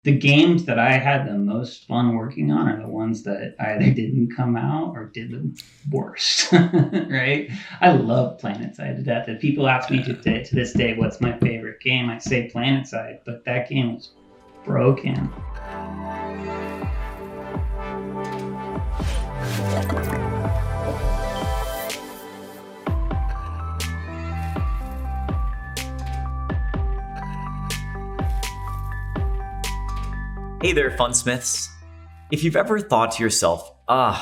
the games that I had the most fun working on are the ones that either didn't come out or did the worst. Right? I love PlanetSide to death. If people ask me to this day what's my favorite game, I say PlanetSide, but that game was broken. Hey there, Funsmiths. If you've ever thought to yourself,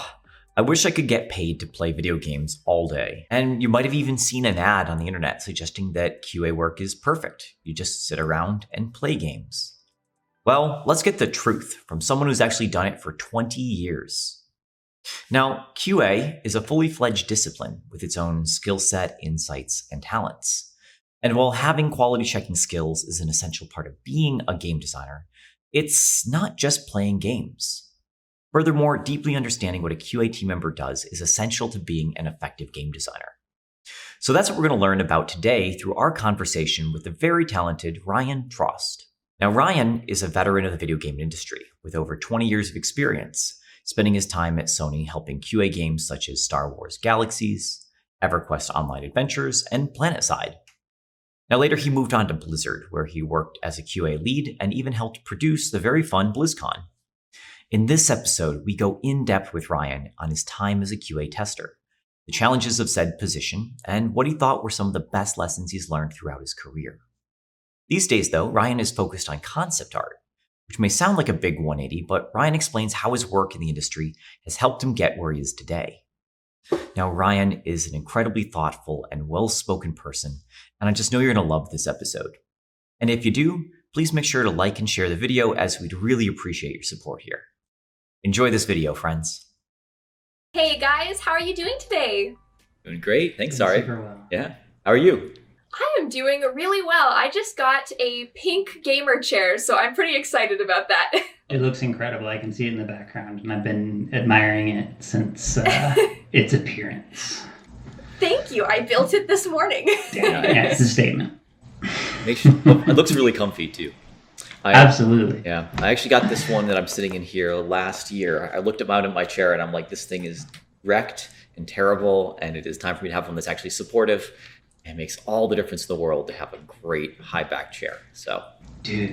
I wish I could get paid to play video games all day, and you might have even seen an ad on the internet suggesting that QA work is perfect. You just sit around and play games. Well, let's get the truth from someone who's actually done it for 20 years. Now, QA is a fully fledged discipline with its own skill set, insights, and talents. And while having quality checking skills is an essential part of being a game designer, it's not just playing games. Furthermore, deeply understanding what a QA team member does is essential to being an effective game designer. So that's what we're going to learn about today through our conversation with the very talented Ryan Trost. Now, Ryan is a veteran of the video game industry with over 20 years of experience, spending his time at Sony helping QA games such as Star Wars Galaxies, EverQuest Online Adventures, and PlanetSide. Now, later he moved on to Blizzard, where he worked as a QA lead and even helped produce the very fun BlizzCon. In this episode, we go in depth with Ryan on his time as a QA tester, the challenges of said position, and what he thought were some of the best lessons he's learned throughout his career. These days, though, Ryan is focused on concept art, which may sound like a big 180, but Ryan explains how his work in the industry has helped him get where he is today. Now, Ryan is an incredibly thoughtful and well-spoken person, and I just know you're going to love this episode. And if you do, please make sure to like and share the video, as we'd really appreciate your support here. Enjoy this video, friends. Hey guys, how are you doing today? Doing great. Thanks, Doing Ari. super well. Yeah. How are you? I am doing really well. I just got a pink gamer chair, so I'm pretty excited about that. It looks incredible. I can see it in the background, and I've been admiring it since its appearance. Thank you. I built it this morning. Yeah, it's a statement. It looks really comfy, too. Absolutely. Yeah. I actually got this one that I'm sitting in here last year. I looked out in my chair, and I'm like, this thing is wrecked and terrible, and it is time for me to have one that's actually supportive. It makes all the difference in the world to have a great high back chair. So, dude,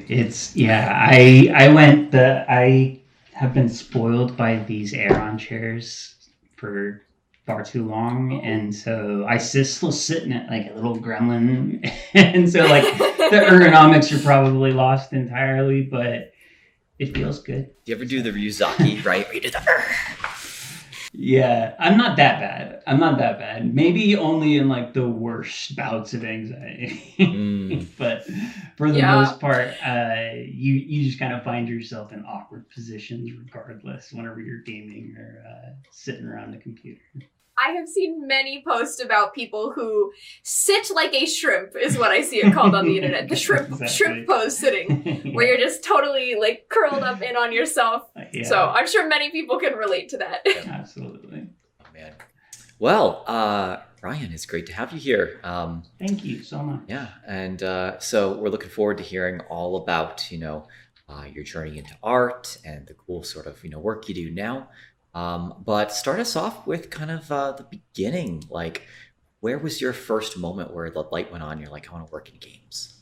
I have been spoiled by these Aeron chairs for far too long, and so I still sit in it like a little gremlin, and so like the ergonomics are probably lost entirely, but it feels good. Do you ever do the Ryuzaki, right? Where you do the Yeah, I'm not that bad. Maybe only in like the worst bouts of anxiety. But for the most part, you just kind of find yourself in awkward positions regardless whenever you're gaming or sitting around a computer. I have seen many posts about people who sit like a shrimp, is what I see it called on the internet. The shrimp pose sitting, Yeah. where you're just totally like curled up in on yourself. Yeah. So I'm sure many people can relate to that. Absolutely. Oh, man. Well, Ryan, it's great to have you here. Thank you so much. Yeah, and so we're looking forward to hearing all about, your journey into art and the cool sort of, work you do now. But start us off with kind of the beginning. Like, where was your first moment where the light went on? You're like, I want to work in games.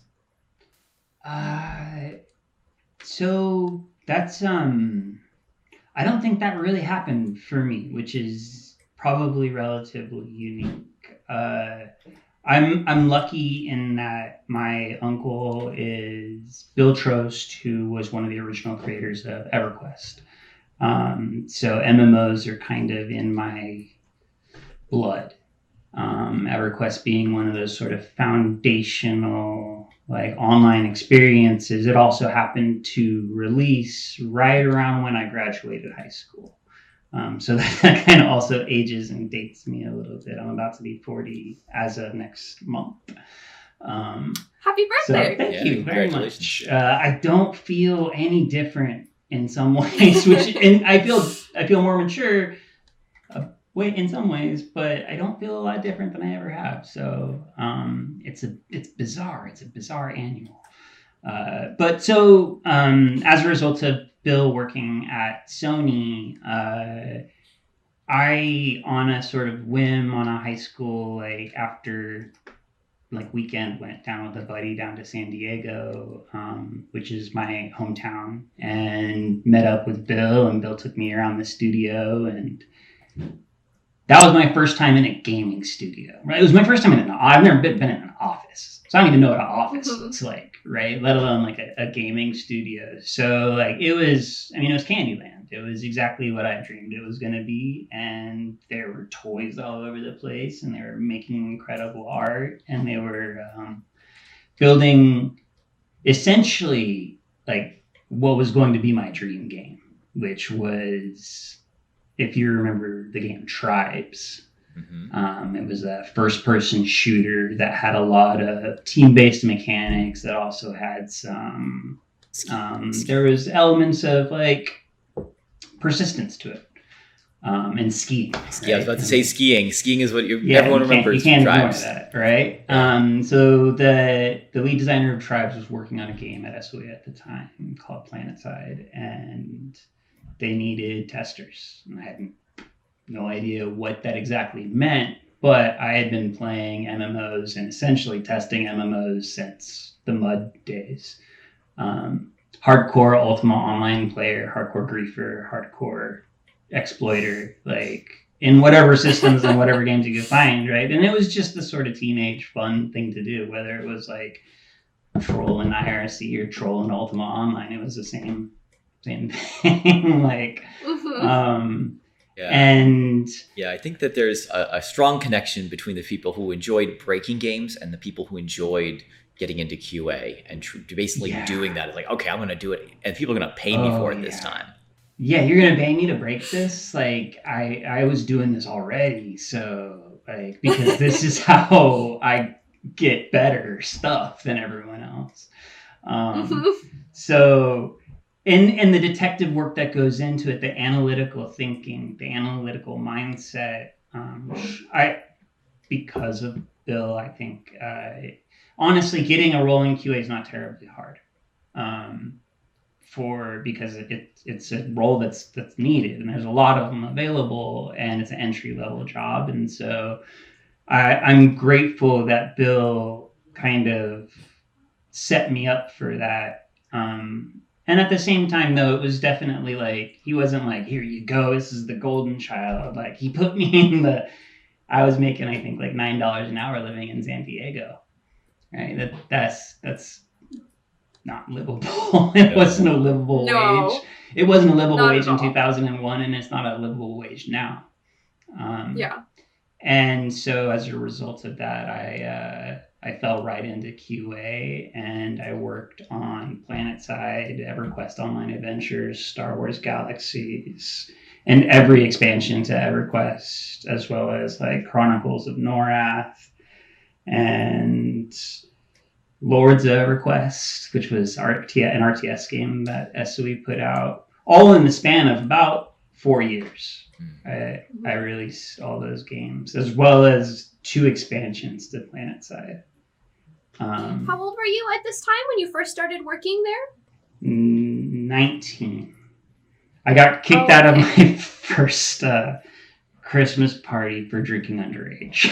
So that's I don't think that really happened for me, which is probably relatively unique. I'm lucky in that my uncle is Bill Trost, who was one of the original creators of EverQuest. So MMOs are kind of in my blood. EverQuest being one of those sort of foundational like online experiences. It also happened to release right around when I graduated high school. So that kind of also ages and dates me a little bit. I'm about to be 40 as of next month. Happy birthday! So thank you very much. I don't feel any different in some ways, and I feel more mature in some ways, but I don't feel a lot different than I ever have. So it's bizarre. It's a bizarre annual. But so as a result of Bill working at Sony, I, on a sort of whim on a high school, like after like weekend, went down with a buddy down to San Diego, which is my hometown, and met up with Bill, and Bill took me around the studio, and that was my first time in a gaming studio, right? It was my first time I've never been in an office. So I don't even know what an office looks like, right? Let alone like a gaming studio. So like it was Candyland. It was exactly what I dreamed it was going to be. And there were toys all over the place, and they were making incredible art, and they were building essentially like what was going to be my dream game, which was, if you remember the game Tribes, it was a first-person shooter that had a lot of team-based mechanics that also had some. There was elements of like persistence to it, and skiing. Right? Yeah, I was about to say skiing. Skiing is what everyone you remembers. You can't ignore Tribes. that, right? So the lead designer of Tribes was working on a game at SOE at the time called PlanetSide, and they needed testers. And I had no idea what that exactly meant, but I had been playing MMOs and essentially testing MMOs since the MUD days. Hardcore Ultima Online player, hardcore griefer, hardcore exploiter, like in whatever systems and whatever games you could find, right? And it was just the sort of teenage fun thing to do, whether it was like troll in IRC or troll in Ultima Online. It was the same thing. Like, and I think that there's a strong connection between the people who enjoyed breaking games and the people who enjoyed getting into QA and basically doing that. It's like, okay, I'm going to do it, and people are going to pay me for it this time. Yeah, you're going to pay me to break this? Like, I was doing this already, so, like, because this is how I get better stuff than everyone else. So, and the detective work that goes into it, the analytical thinking, the analytical mindset, because of Bill, I think, honestly, getting a role in QA is not terribly hard. Because it's a role that's needed, and there's a lot of them available, and it's an entry level job. And so I'm grateful that Bill kind of set me up for that. And at the same time, though, it was definitely like, he wasn't like, here you go, this is the golden child. Like, he put me in I was making, I think, like $9 an hour living in San Diego, right? That's not livable. It wasn't a livable wage. It wasn't a livable wage in 2001, and it's not a livable wage now. And so as a result of that, I fell right into QA, and I worked on PlanetSide, EverQuest Online Adventures, Star Wars Galaxies, and every expansion to EverQuest, as well as like Chronicles of Norath and Lords of EverQuest, which was an RTS game that SOE put out, all in the span of about 4 years. I released all those games, as well as 2 expansions to PlanetSide. How old were you at this time when you first started working there? 19. I got kicked out of my first Christmas party for drinking underage.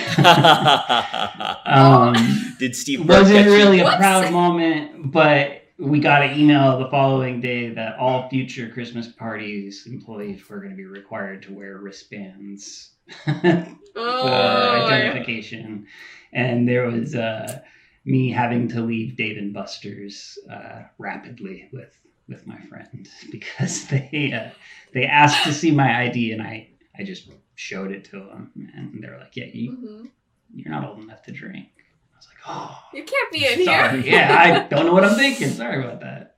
Did Steve wasn't really a proud moment, but we got an email the following day that all future Christmas parties employees were going to be required to wear wristbands for identification. And there was me having to leave Dave & Buster's rapidly with my friend, because they asked to see my ID, and I just showed it to them, and they were like, yeah, you're not old enough to drink. I was like, oh, you can't be in sorry. here. Yeah, I don't know what I'm thinking. Sorry about that.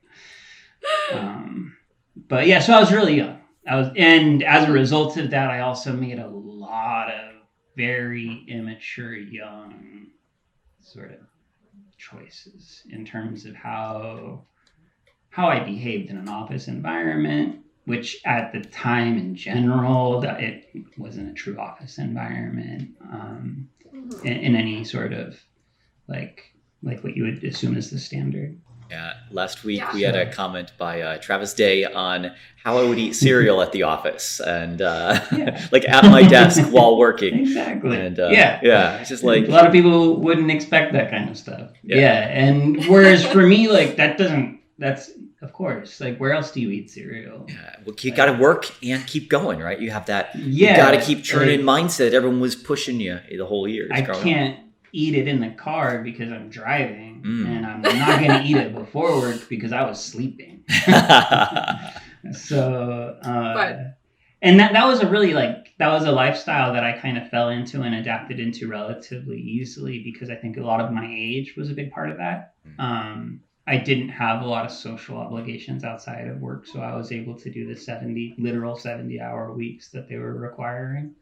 But yeah, so I was really young. And as a result of that, I also made a lot of very immature, young sort of choices in terms of how I behaved in an office environment, which at the time in general, it wasn't a true office environment in any sort of like what you would assume is the standard. Yeah, last week Yeah. we had a comment by Travis Day on how I would eat cereal at the office and Yeah. like at my desk while working. Exactly. And yeah. it's just like A lot of people wouldn't expect that kind of stuff. Yeah. Yeah. And whereas for me, like that's of course, like where else do you eat cereal? yeah, well, you got to work and keep going, right? You have that. Yeah. You got to keep churning mindset. Everyone was pushing you the whole year. I can't eat it in the car because I'm driving, and I'm not going to eat it before work because I was sleeping. So, and that was a really that was a lifestyle that I kind of fell into and adapted into relatively easily because I think a lot of my age was a big part of that. I didn't have a lot of social obligations outside of work, so I was able to do the literal 70-hour weeks that they were requiring.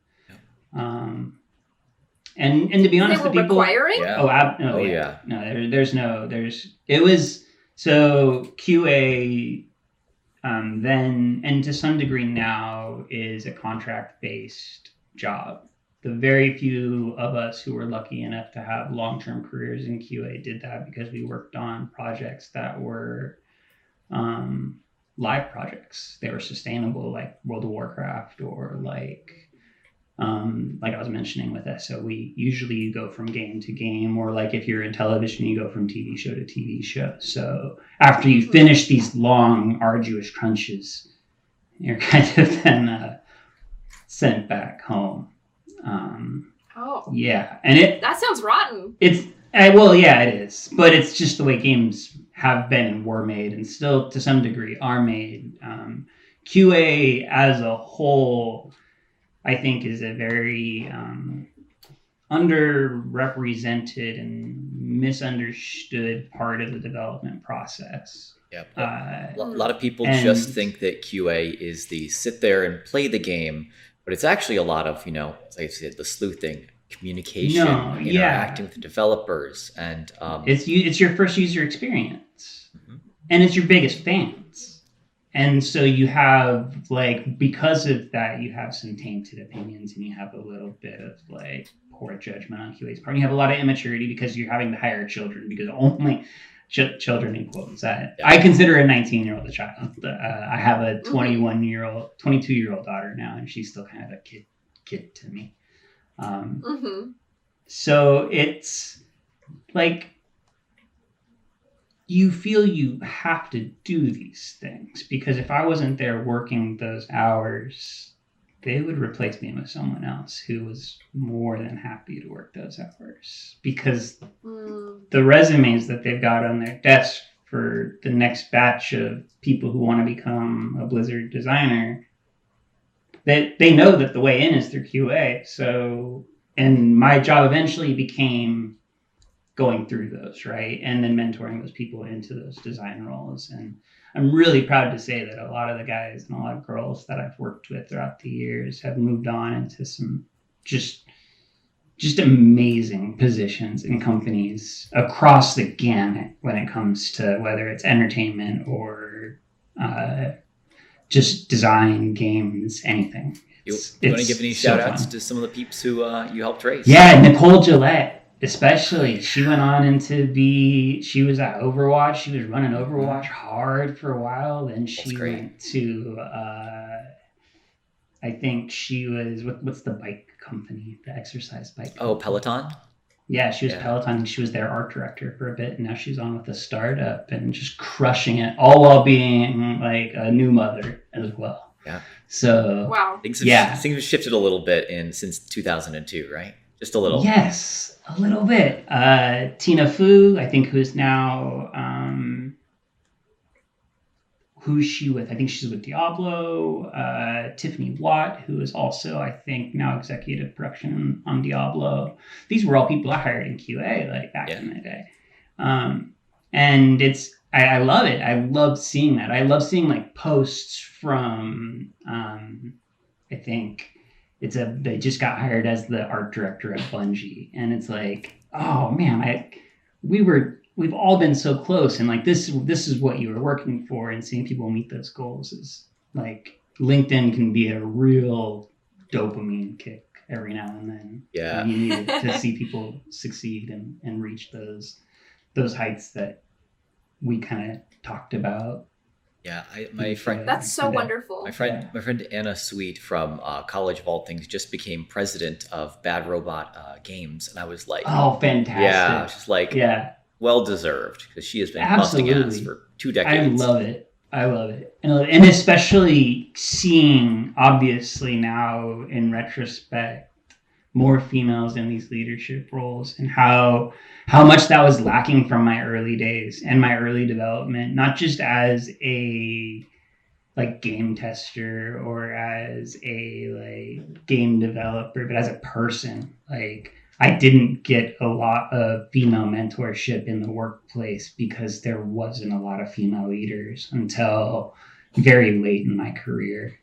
And to be honest, they were requiring? Yeah. Yeah. No, it was so QA then, and to some degree now, is a contract-based job. The very few of us who were lucky enough to have long-term careers in QA did that because we worked on projects that were live projects. They were sustainable, like World of Warcraft, or like I was mentioning with SOE. Usually you go from game to game, or like if you're in television, you go from TV show to TV show. So after you finish these long, arduous crunches, you're kind of then sent back home. Yeah, and that sounds rotten. It is, but it's just the way games have been and were made, and still to some degree are made. QA as a whole, I think, is a very underrepresented and misunderstood part of the development process. Yeah, a lot of people just think that QA is the sit there and play the game, but it's actually a lot of, as I said, the sleuthing, communication, interacting with the developers, and it's your first user experience, and it's your biggest fans, and so you have because of that, you have some tainted opinions, and you have a little bit of poor judgment on QA's part. You have a lot of immaturity because you're having to hire children, because only children in quotes. I consider a 19-year-old a child. I have a 22-year-old daughter now, and she's still kind of a kid to me. So it's you feel you have to do these things, because if I wasn't there working those hours, they would replace me with someone else who was more than happy to work those hours, because the resumes that they've got on their desk for the next batch of people who want to become a Blizzard designer, that they know that the way in is through QA. So, and my job eventually became going through those, right? And then mentoring those people into those design roles. And I'm really proud to say that a lot of the guys and a lot of girls that I've worked with throughout the years have moved on into some just amazing positions in companies across the gamut when it comes to whether it's entertainment or just design, games, anything. You want to give any shout outs to some of the peeps who you helped raise? Yeah, Nicole Gillette. Especially, she went on she was at Overwatch. She was running Overwatch hard for a while. Then she went to, I think she was, what's the bike company, the exercise bike company? Oh, Peloton? Yeah, she was Peloton. She was their art director for a bit. And now she's on with a startup and just crushing it, all while being a new mother as well. Yeah. So, wow. Things have shifted a little bit since 2002, right? Just a little. Yes. A little bit. Tina Fu, I think, who's now, who's she with? I think she's with Diablo. Tiffany Watt, who is also, I think, now executive production on Diablo. These were all people I hired in QA, back in the day. And I love it. I love seeing that. I love seeing, posts from, I think, they just got hired as the art director at Bungie, and it's oh man, we've all been so close, and this is what you were working for, and seeing people meet those goals is LinkedIn can be a real dopamine kick every now and then. Yeah, and you need it to see people succeed and reach those heights that we kind of talked about. Yeah, my friend. That's so wonderful. My friend Anna Sweet from College of All Things just became president of Bad Robot Games, and I was like, oh, fantastic! Yeah, she's like, well deserved, because she has been busting ass for 2 decades. I love it. And especially seeing, obviously now in retrospect, more females in these leadership roles, and how much that was lacking from my early days and my early development, not just as a like game tester or as a like game developer, but as a person. Like, I didn't get a lot of female mentorship in the workplace because there wasn't a lot of female leaders until very late in my career.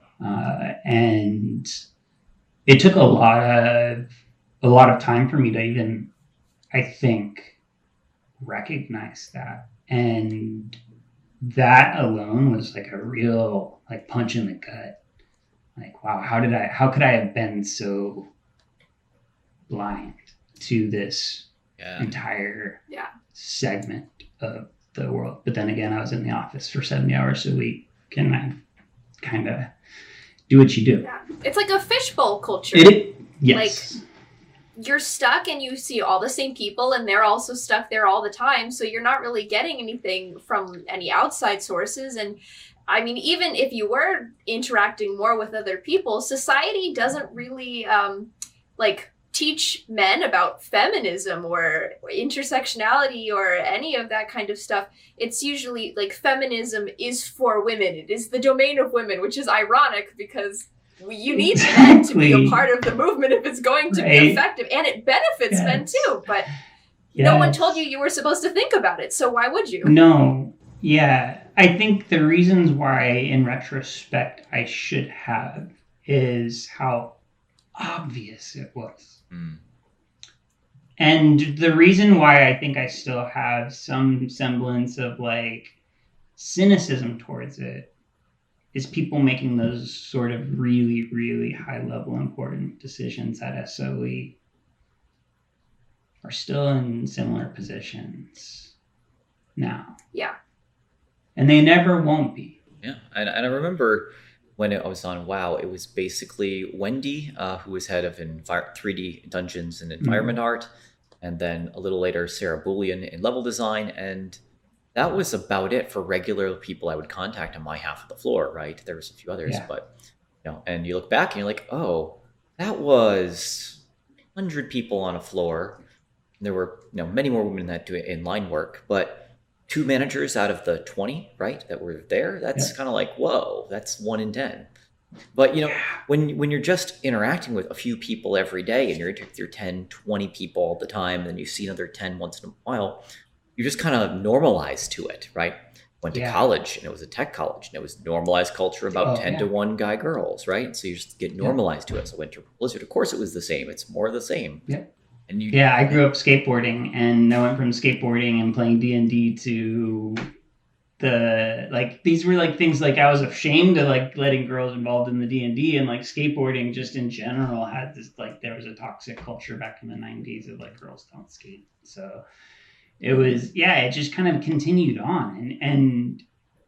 And it took a lot of time for me to even, I think, recognize that. And that alone was like a real like punch in the gut. Like, wow, how could I have been so blind to this entire segment of the world? But then again, I was in the office for 70 hours a week, and I kind of do what you do. Yeah. It's like a fishbowl culture. Yes. Like, you're stuck and you see all the same people, and they're also stuck there all the time. So you're not really getting anything from any outside sources. And I mean, even if you were interacting more with other people, society doesn't really teach men about feminism or intersectionality or any of that kind of stuff. It's usually like feminism is for women. It is the domain of women, which is ironic because you need men to be a part of the movement if it's going to be effective. And it benefits men too, but no one told you were supposed to think about it. So why would you? No. Yeah. I think the reasons why, in retrospect, I should have is how obvious it was. And the reason why I think I still have some semblance of like cynicism towards it is people making those sort of really, really high level important decisions at SOE are still in similar positions now. Yeah. And they never won't be. Yeah. And I remember when I was on WoW, it was basically Wendy, who was head of 3D Dungeons and Environment Art, and then a little later, Sarah Bullion in level design. And that was about it for regular people I would contact on my half of the floor, right? There was a few others, but, and you look back and you're like, oh, that was 100 people on a floor. There were, many more women that do it in line work, but 2 managers out of the 20, right, that were there, that's kind of like, whoa, that's 1 in 10. But, when you're just interacting with a few people every day and you're interacting with your 10, 20 people all the time, and then you see another 10 once in a while, you just kind of normalize to it, right? Went to college, and it was a tech college, and it was normalized culture about 10 to 1 guy girls, right? So you just get normalized to it. So I went to Blizzard. Of course it was the same. It's more the same. Yeah. And I grew up skateboarding, and I went from skateboarding and playing D&D to these were like things like I was ashamed of like letting girls involved in the D&D, and like skateboarding just in general had this like there was a toxic culture back in the 90s of like girls don't skate. So it was it just kind of continued on, and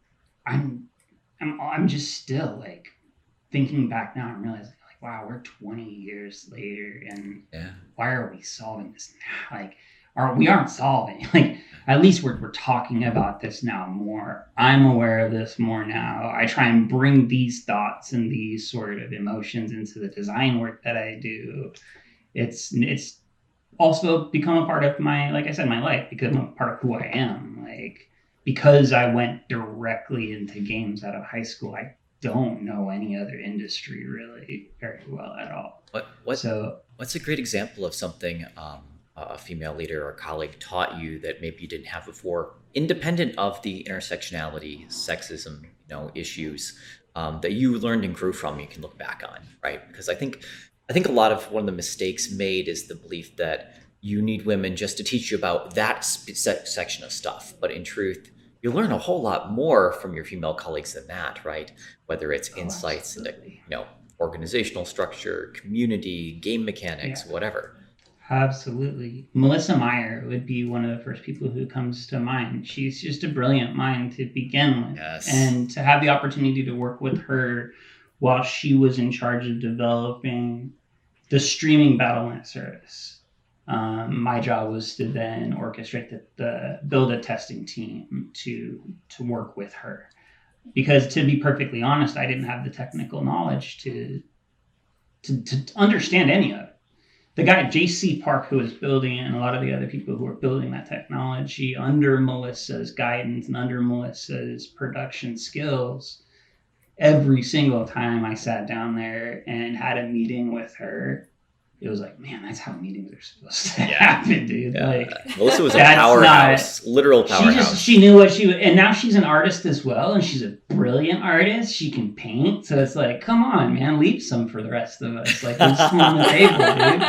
I'm just still like thinking back now and realizing, wow, we're 20 years later, and why are we solving this now? Like, we aren't solving. Like, at least we're talking about this now more. I'm aware of this more now. I try and bring these thoughts and these sort of emotions into the design work that I do. It's also become a part of my, like I said, my life, become a part of who I am. Like, because I went directly into games out of high school, I don't know any other industry really very well at all. What's a great example of something a female leader or colleague taught you that maybe you didn't have before, independent of the intersectionality, sexism, issues that you learned and grew from? You can look back on, right? Because I think a lot of one of the mistakes made is the belief that you need women just to teach you about that section of stuff, but in truth, you learn a whole lot more from your female colleagues than that, right? Whether it's insights into, organizational structure, community, game mechanics, whatever. Absolutely. Melissa Meyer would be one of the first people who comes to mind. She's just a brilliant mind to begin with. Yes. And to have the opportunity to work with her while she was in charge of developing the streaming Battle.net service. My job was to then orchestrate build a testing team to work with her. Because to be perfectly honest, I didn't have the technical knowledge to understand any of it. The guy, JC Park, who was building it, and a lot of the other people who were building that technology under Melissa's guidance and under Melissa's production skills, every single time I sat down there and had a meeting with her, it was like, man, that's how meetings are supposed to happen, dude. Yeah. Like, Melissa was a powerhouse, literal powerhouse. She knew what she would, and now she's an artist as well, and she's a brilliant artist. She can paint, so it's like, come on, man, leave some for the rest of us. Like, there's some on the table,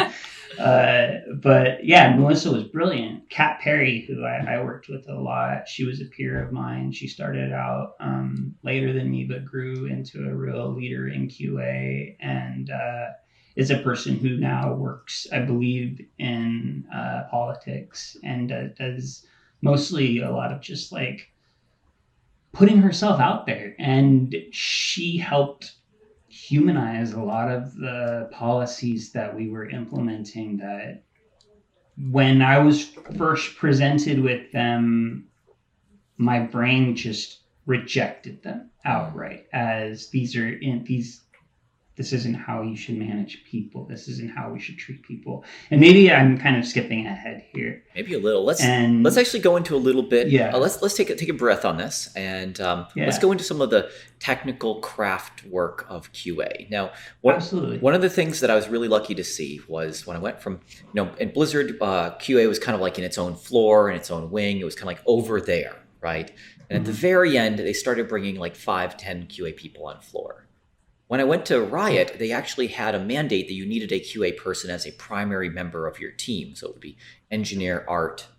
dude. But yeah, Melissa was brilliant. Kat Perry, who I worked with a lot, she was a peer of mine. She started out later than me, but grew into a real leader in QA, and is a person who now works, I believe, in politics and does mostly a lot of just like putting herself out there. And she helped humanize a lot of the policies that we were implementing, that when I was first presented with them, my brain just rejected them outright as this isn't how you should manage people. This isn't how we should treat people. And maybe I'm kind of skipping ahead here. Maybe a little. Let's actually go into a little bit. Yeah. Let's take a breath on this, and let's go into some of the technical craft work of QA. Now, absolutely. One of the things that I was really lucky to see was when I went from, in Blizzard, QA was kind of like in its own floor, in its own wing. It was kind of like over there, right? And at the very end, they started bringing like 5-10 QA people on floor. When I went to Riot, they actually had a mandate that you needed a QA person as a primary member of your team. So it would be engineer, art,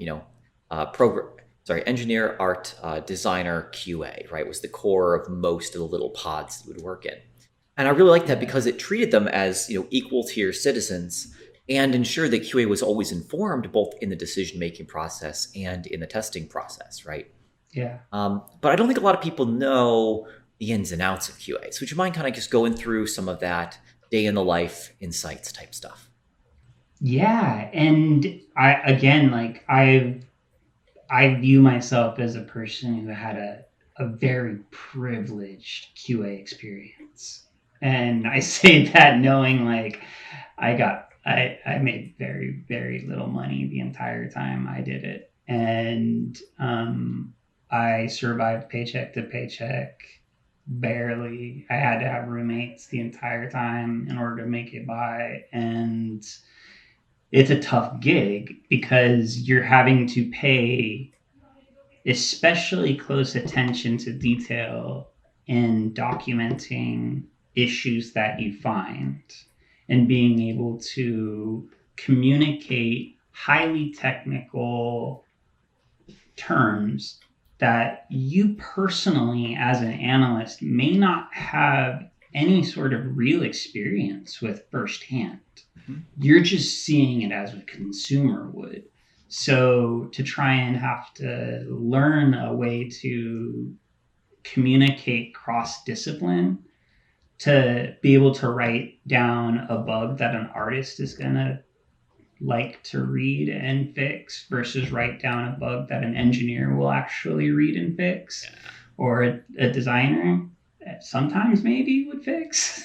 engineer, art, designer, QA, right? Was the core of most of the little pods that would work in. And I really liked that because it treated them as, equal tier citizens and ensured that QA was always informed both in the decision-making process and in the testing process, right? Yeah. But I don't think a lot of people know the ins and outs of QA. So would you mind kind of just going through some of that day in the life insights type stuff? Yeah. And I view myself as a person who had a very privileged QA experience. And I say that knowing like I made very, very little money the entire time I did it. And I survived paycheck to paycheck. Barely. I had to have roommates the entire time in order to make it by. And it's a tough gig because you're having to pay especially close attention to detail in documenting issues that you find and being able to communicate highly technical terms that you personally as an analyst may not have any sort of real experience with firsthand. Mm-hmm. You're just seeing it as a consumer would. So to try and have to learn a way to communicate cross-discipline, to be able to write down a bug that an artist is going to like to read and fix versus write down a bug that an engineer will actually read and fix, or a designer sometimes maybe would fix.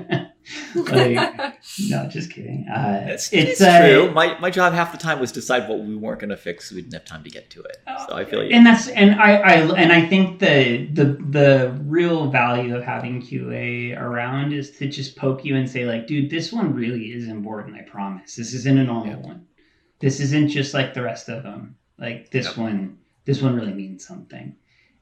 No, just kidding. It's true. My job half the time was decide what we weren't going to fix, so we didn't have time to get to it. So I feel you. And I think the real value of having QA around is to just poke you and say like, dude, this one really is important. I promise. This isn't a normal one. This isn't just like the rest of them. Like this one really means something.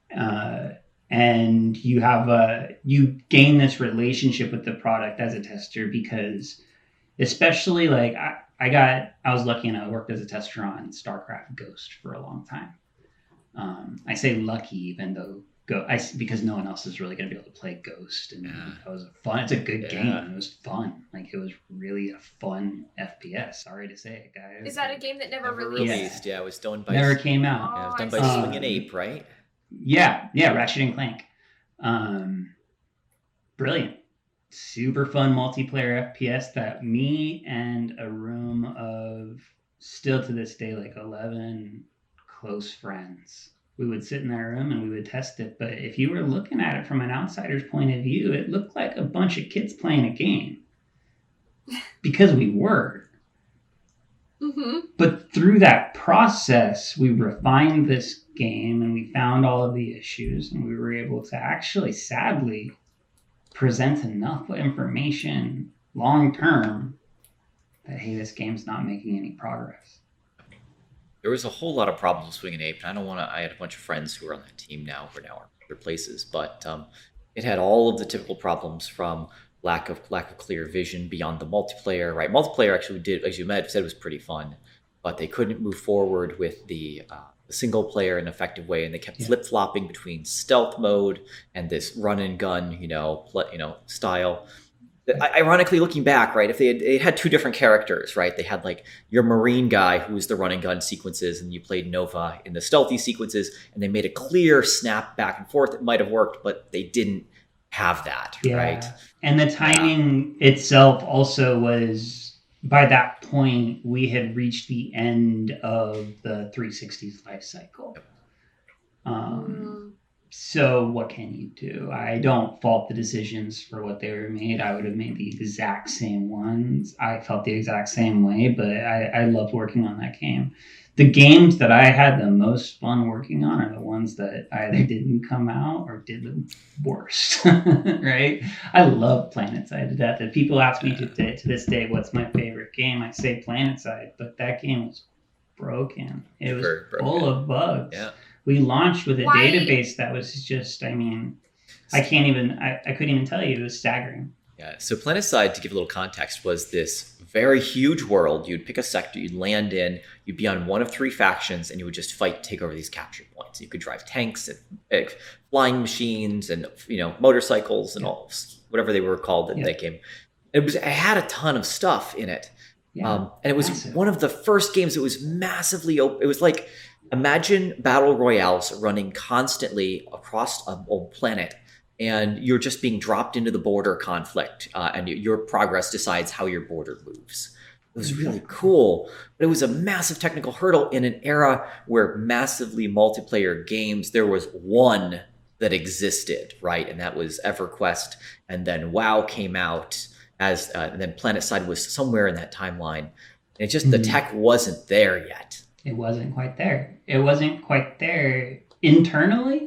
And you gain this relationship with the product as a tester because, especially like I was lucky enough. I worked as a tester on StarCraft Ghost for a long time. I say lucky, even though because no one else is really going to be able to play Ghost, and Yeah. that was fun. It's a good Yeah. game. It was fun. Like it was really a fun FPS. Sorry to say it, guys. Is that a game that never Never released? released. Yeah, it was done by Never came out. Yeah, it was Oh, done I by see. Swingin' Ape, right? Yeah, Ratchet and Clank. Brilliant. Super fun multiplayer FPS that me and a room of still to this day like 11 close friends, we would sit in that room and we would test it. But if you were looking at it from an outsider's point of view, it looked like a bunch of kids playing a game because we were. Mm-hmm. But through that process, we refined this game and we found all of the issues, and we were able to actually, sadly, present enough information long term that, hey, this game's not making any progress. There was a whole lot of problems with Swingin' Ape, and I don't want to. I had a bunch of friends who were on that team now, who are now in other places, but it had all of the typical problems from lack of clear vision beyond the multiplayer. Right, multiplayer actually did, as you said, was pretty fun, but they couldn't move forward with the single player in an effective way, and they kept flip flopping between stealth mode and this run and gun, style. Ironically, looking back, right, if they had two different characters, right, they had like your Marine guy who was the run and gun sequences, and you played Nova in the stealthy sequences, and they made a clear snap back and forth. It might have worked, but they didn't have that, right? And the timing itself also was, by that point, we had reached the end of the 360's life cycle. So what can you do? I don't fault the decisions for what they were made. I would have made the exact same ones. I felt the exact same way, but I loved working on that game. The games that I had the most fun working on are the ones that either didn't come out or did the worst, right? I love PlanetSide to death. If people ask me to this day, what's my favorite game, I say PlanetSide, but that game was broken. It was full of bugs. Yeah. We launched with a Why- database that was just, I couldn't even tell you. It was staggering. Yeah. So PlanetSide, to give a little context, was this very huge world. You'd pick a sector, you'd land in, you'd be on one of three factions, and you would just fight to take over these capture points. You could drive tanks and flying machines and motorcycles and all whatever they were called in that game. It had a ton of stuff in it. Yeah, and it was massive. one of the first games that was massively open. It was like, imagine battle royales running constantly across a whole planet, and you're just being dropped into the border conflict, and your progress decides how your border moves. It was really cool, but it was a massive technical hurdle in an era where massively multiplayer games, there was one that existed, right? And that was EverQuest, and then WoW came out, and then PlanetSide was somewhere in that timeline. And it just, the tech wasn't there yet. It wasn't quite there. It wasn't quite there internally.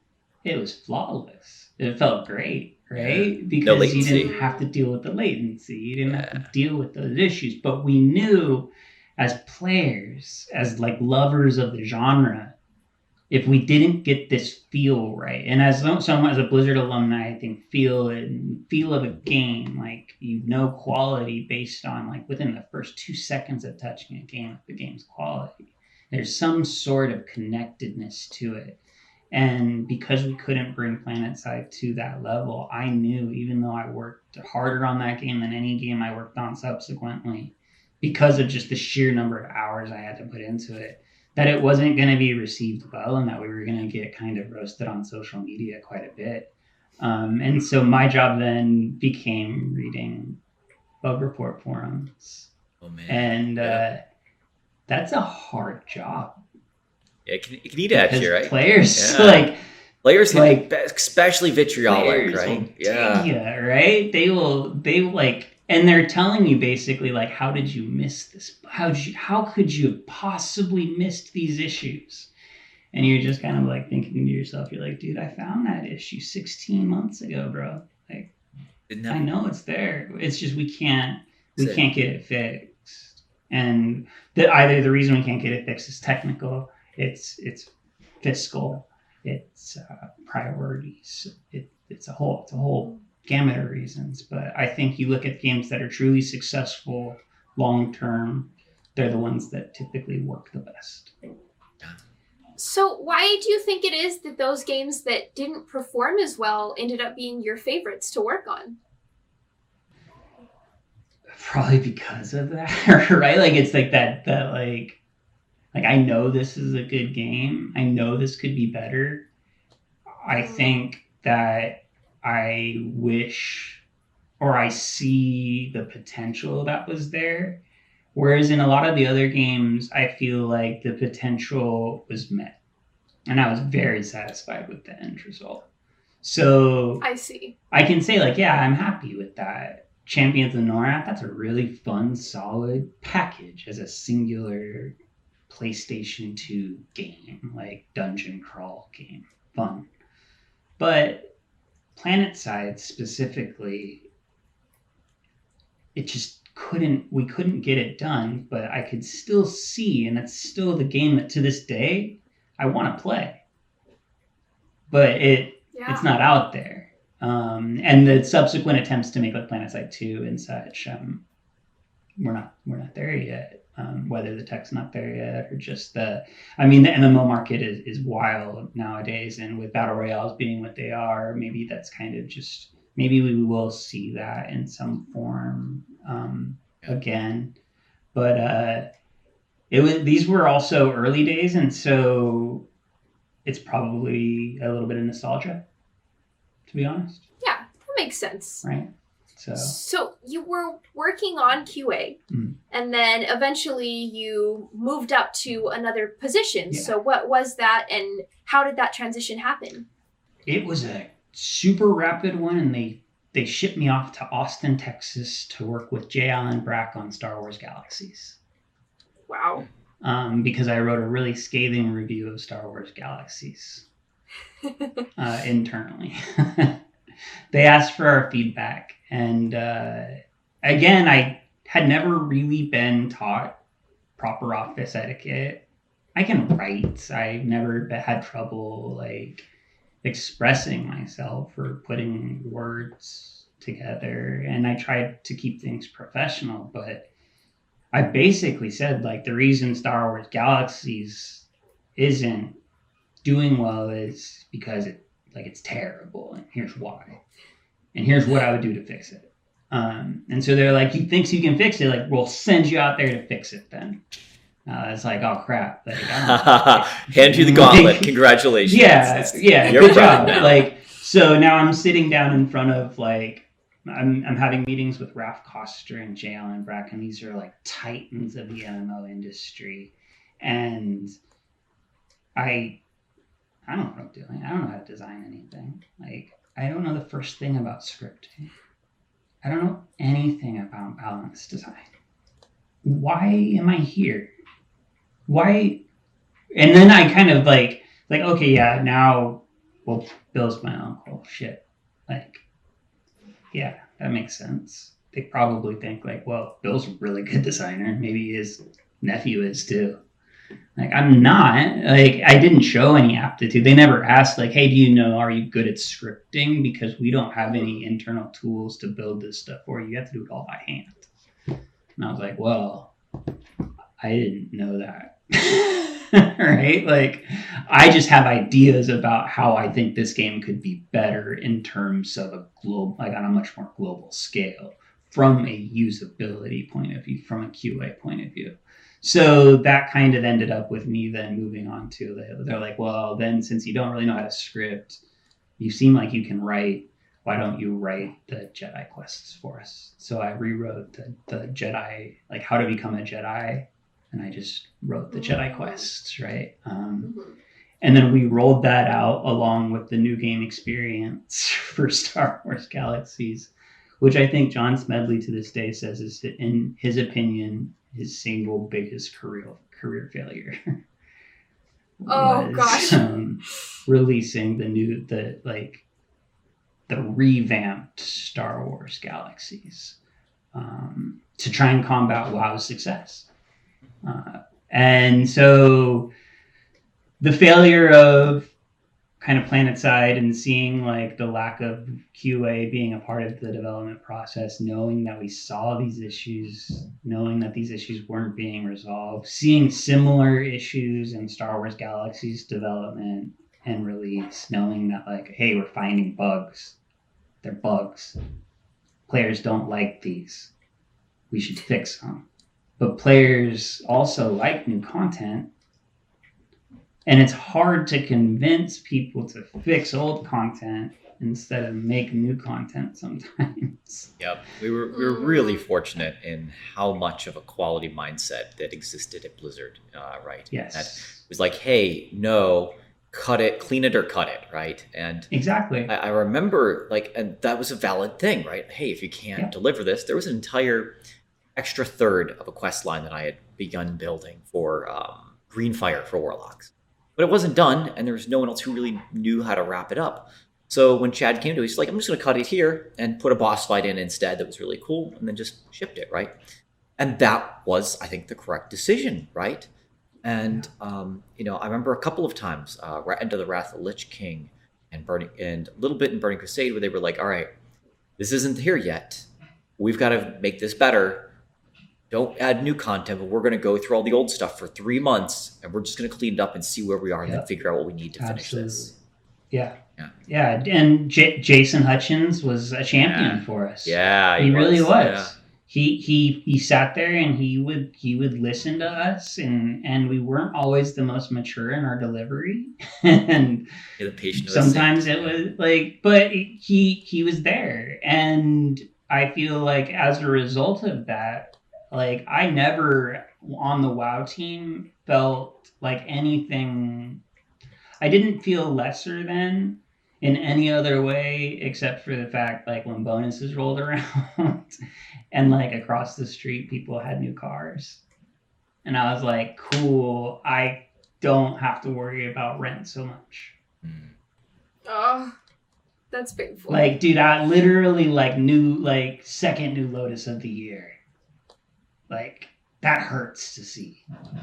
It was flawless. It felt great, right? Because you didn't have to deal with the latency. You didn't have to deal with those issues. But we knew as players, as like lovers of the genre, if we didn't get this feel right, and as someone as a Blizzard alumni, I think feel of a game, like quality based on like within the first 2 seconds of touching a game, the game's quality. There's some sort of connectedness to it. And because we couldn't bring PlanetSide to that level, I knew, even though I worked harder on that game than any game I worked on subsequently, because of just the sheer number of hours I had to put into it, that it wasn't going to be received well, and that we were going to get kind of roasted on social media quite a bit. And so my job then became reading bug report forums. Oh, man. And that's a hard job. Yeah, it can eat at you, right? Players players can be especially vitriolic, right? Yeah, right. They like, and they're telling you basically like, how did you miss this? How could you have possibly missed these issues? And you're just kind of like thinking to yourself, you're like, dude, I found that issue 16 months ago, bro. Like, I know it's there. It's just we can't get it fixed. And either the reason we can't get it fixed is technical. It's fiscal, it's priorities, it's a whole gamut of reasons. But I think you look at games that are truly successful long term, they're the ones that typically work the best. So why do you think it is that those games that didn't perform as well ended up being your favorites to work on? Probably because of that, right? Like it's like that like I know this is a good game. I know this could be better. I think that I wish or I see the potential that was there. Whereas in a lot of the other games, I feel like the potential was met. And I was very satisfied with the end result. So I see. I can say, like, yeah, I'm happy with that. Champions of Norath, that's a really fun, solid package as a singular PlayStation 2 game, like dungeon crawl game. Fun. But PlanetSide specifically, it just we couldn't get it done, but I could still see, and it's still the game that to this day I want to play. But it's not out there. And the subsequent attempts to make like PlanetSide 2 and such, we're not there yet. Whether the tech's not there yet or just the MMO market is wild nowadays, and with battle royales being what they are, maybe that's kind of just maybe we will see that in some form again. But these were also early days, and so it's probably a little bit of nostalgia, to be honest. Yeah, that makes sense. Right. So you were working on QA, and then eventually you moved up to another position. Yeah. So what was that, and how did that transition happen? It was a super rapid one, and they shipped me off to Austin, Texas to work with J. Allen Brack on Star Wars Galaxies. Wow. Because I wrote a really scathing review of Star Wars Galaxies internally. They asked for our feedback. And again, I had never really been taught proper office etiquette. I can write. I never had trouble like expressing myself or putting words together. And I tried to keep things professional, but I basically said like the reason Star Wars Galaxies isn't doing well is because it's terrible, and here's why. And here's what I would do to fix it. And so they're like, you think you can fix it? Like, we'll send you out there to fix it then. It's like, oh, crap. Like, hand you the gauntlet. Congratulations. Yeah. Good job. Like, so now I'm sitting down in front of, like, I'm having meetings with Ralph Koster and J. Allen Brack, and these are, like, titans of the MMO industry. And I don't know what I'm doing. I don't know how to design anything. Like, I don't know the first thing about scripting. I don't know anything about balance design. Why am I here? Why? And then I kind of like, okay, yeah, now, well, Bill's my uncle. Shit. Like, yeah, that makes sense. They probably think like, well, Bill's a really good designer. Maybe his nephew is too. Like, I'm not. Like, I didn't show any aptitude. They never asked, like, hey, are you good at scripting? Because we don't have any internal tools to build this stuff for you. You have to do it all by hand. And I was like, well, I didn't know that. Right? Like, I just have ideas about how I think this game could be better in terms of on a much more global scale from a usability point of view, from a QA point of view. So that kind of ended up with me then moving on to, they're like, well, then since you don't really know how to script, you seem like you can write, why don't you write the Jedi quests for us? So I rewrote the Jedi, like how to become a Jedi, and I just wrote the Jedi quests, right? And then we rolled that out along with the new game experience for Star Wars Galaxies, which I think John Smedley to this day says is, in his opinion, his single biggest career failure. Oh gosh! Releasing the revamped Star Wars Galaxies to try and combat WoW's success, and so the failure of kind of playing it side and seeing like the lack of QA being a part of the development process, knowing that we saw these issues, knowing that these issues weren't being resolved, seeing similar issues in Star Wars Galaxy's development and release, knowing that like, hey, we're finding bugs. They're bugs. Players don't like these. We should fix them. But players also like new content. And it's hard to convince people to fix old content instead of make new content sometimes. Yep. We were really fortunate in how much of a quality mindset that existed at Blizzard, right? Yes. That it was like, hey, no, cut it, clean it or cut it, right? And exactly. I remember like, and that was a valid thing, right? Hey, if you can't deliver this, there was an entire extra third of a quest line that I had begun building for Greenfire for Warlocks. But it wasn't done, and there was no one else who really knew how to wrap it up. So when Chad came to it, he's like, I'm just going to cut it here and put a boss fight in instead that was really cool, and then just shipped it, right? And that was, I think, the correct decision, right? And, you know, I remember a couple of times, Into the Wrath of the Lich King and a little bit in Burning Crusade, where they were like, all right, this isn't here yet. We've got to make this better. Don't add new content, but we're going to go through all the old stuff for 3 months, and we're just going to clean it up and see where we are and then figure out what we need to finish this. Yeah. And Jason Hutchins was a champion for us. Yeah, he really was. Yeah. He sat there and he would listen to us, and we weren't always the most mature in our delivery. And the patient sometimes it was like, but he was there, and I feel like as a result of that, like I never on the WoW team felt like anything. I didn't feel lesser than in any other way except for the fact like when bonuses rolled around and like across the street people had new cars. And I was like, cool, I don't have to worry about rent so much. Oh, that's painful. Like, dude, I literally like second New Lotus of the year. Like, that hurts to see.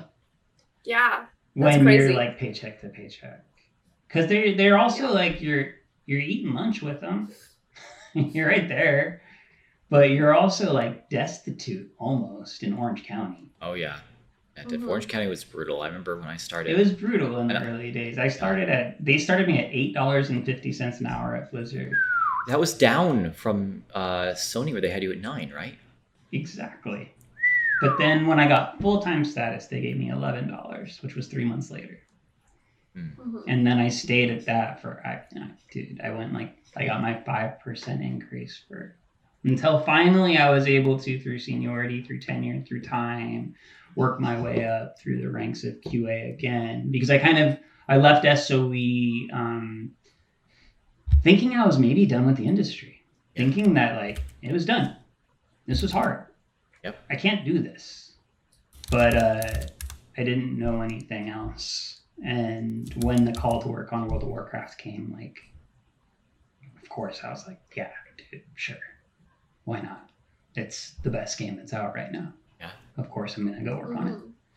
Yeah. When crazy. you're like paycheck to paycheck. Because they're also like you're eating lunch with them. You're right there. But you're also like destitute almost in Orange County. Oh yeah. Orange County was brutal. I remember when I started. It was brutal in the early days. They started me at $8.50 an hour at Blizzard. That was down from Sony where they had you at $9, right? Exactly. But then when I got full-time status, they gave me $11, which was 3 months later. Mm-hmm. And then I stayed at that I got my 5% increase until finally I was able to, through seniority, through tenure, through time, work my way up through the ranks of QA again. Because I left SOE thinking I was maybe done with the industry. Thinking that like it was done. This was hard. Yep. I can't do this. But I didn't know anything else. And when the call to work on World of Warcraft came, like, of course, I was like, yeah, dude, sure. Why not? It's the best game that's out right now. Yeah. Of course, I'm going to go work on it.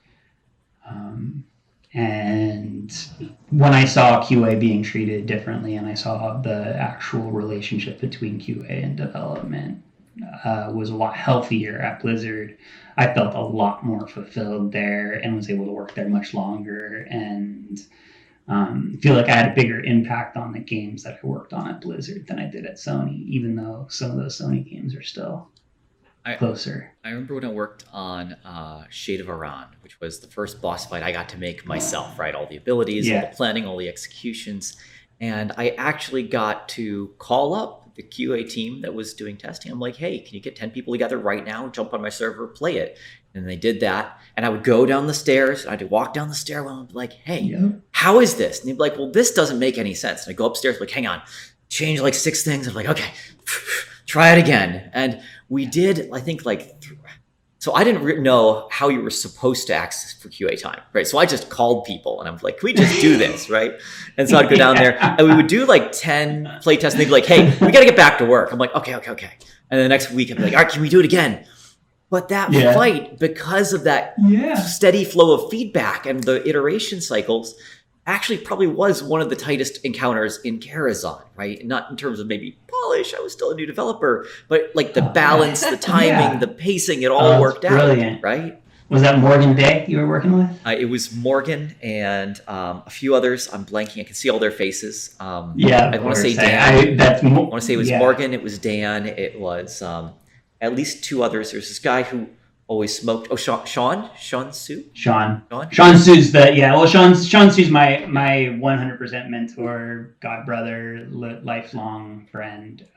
And when I saw QA being treated differently and I saw the actual relationship between QA and development was a lot healthier at Blizzard, I felt a lot more fulfilled there and was able to work there much longer and feel like I had a bigger impact on the games that I worked on at Blizzard than I did at Sony, even though some of those Sony games are still closer. I remember when I worked on Shade of Iran, which was the first boss fight I got to make myself, right? All the abilities, all the planning, all the executions. And I actually got to call up the QA team that was doing testing. I'm like, hey, can you get 10 people together right now, jump on my server, play it? And they did that. And I would go down the stairs. I had to walk down the stairwell and be like, hey, how is this? And they'd be like, well, this doesn't make any sense. And I go upstairs, like, hang on, change like 6 things. I'm like, okay, try it again. And we did, I think, so I didn't know how you were supposed to access for QA time, right? So I just called people and I'm like, can we just do this, right? And so I'd go down there and we would do like 10 play tests and they'd be like, hey, we got to get back to work. I'm like, okay. And the next week I'd be like, all right, can we do it again? But that fight, because of that steady flow of feedback and the iteration cycles, actually probably was one of the tightest encounters in Karazhan, right? Not in terms of maybe polish, I was still a new developer, but like the balance, the timing, Yeah. the pacing, it all worked brilliant. out, right? Was that Morgan Day you were working with? It was Morgan and a few others. I'm blanking. I can see all their faces. Yeah, I want to say course. Dan. That's I want to say it was yeah. Morgan. It was Dan. It was at least two others. There's this guy who always smoked. Oh, Sean Su. Sean Su's Sean Su's my 100% mentor, god brother, lifelong friend.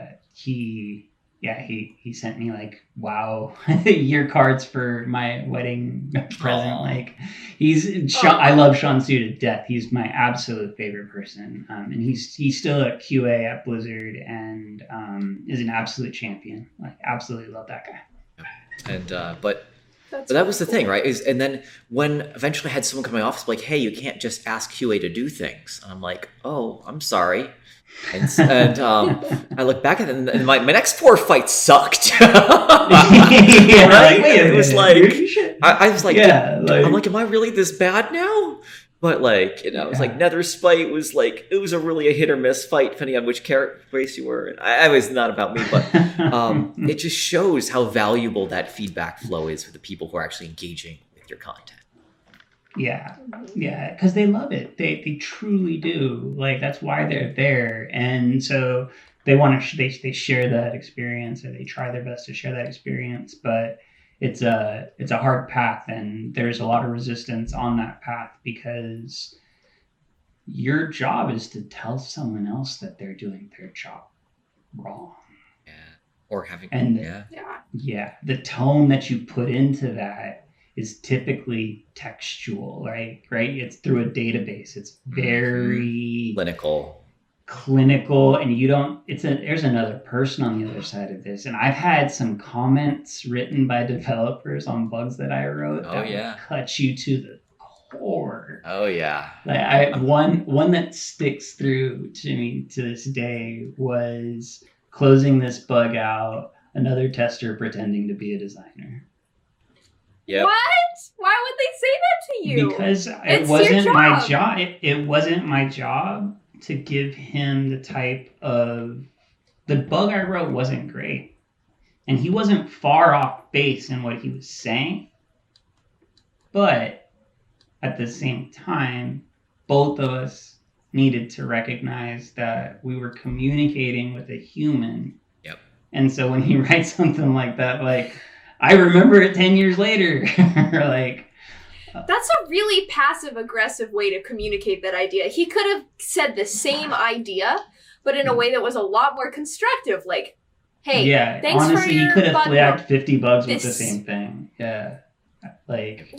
He sent me like wow year cards for my wedding present. Aww. Like I love Sean Su to death. He's my absolute favorite person, and he's still at QA at Blizzard and is an absolute champion. Like absolutely love that guy. And but that was the thing, right? And then when eventually I had someone come to my office like, hey, you can't just ask QA to do things. And I'm like, oh, I'm sorry. And I look back at it, and my next 4 fights sucked. Yeah, right? Like, wait a it was minute, like I was like, yeah, I'm like, am I really this bad now? But like, it was like Nether Spite was like, it was a hit or miss fight depending on which character race you were. And I was not about me, but it just shows how valuable that feedback flow is for the people who are actually engaging with your content. Yeah, because they love it. They truly do. Like that's why they're there, and so they want to. They share that experience, or they try their best to share that experience. But it's a hard path, and there's a lot of resistance on that path because your job is to tell someone else that they're doing their job wrong. Yeah, or having the tone that you put into that is typically textual, right? It's through a database. It's very clinical, and there's another person on the other side of this. And I've had some comments written by developers on bugs that I wrote that cut you to the core. Oh yeah. Like one that sticks through to me to this day was closing this bug out, another tester pretending to be a designer. Yep. What? Why would they say that to you? Because it wasn't my job. It wasn't my job to give him the type of... The bug I wrote wasn't great. And he wasn't far off base in what he was saying. But at the same time, both of us needed to recognize that we were communicating with a human. Yep. And so when he writes something like that, like... I remember it 10 years later. Like, that's a really passive-aggressive way to communicate that idea. He could have said the same idea, but in a way that was a lot more constructive. Like, hey, thanks honestly, for your he could have bug flagged note. 50 bugs with the same thing. Yeah. Like,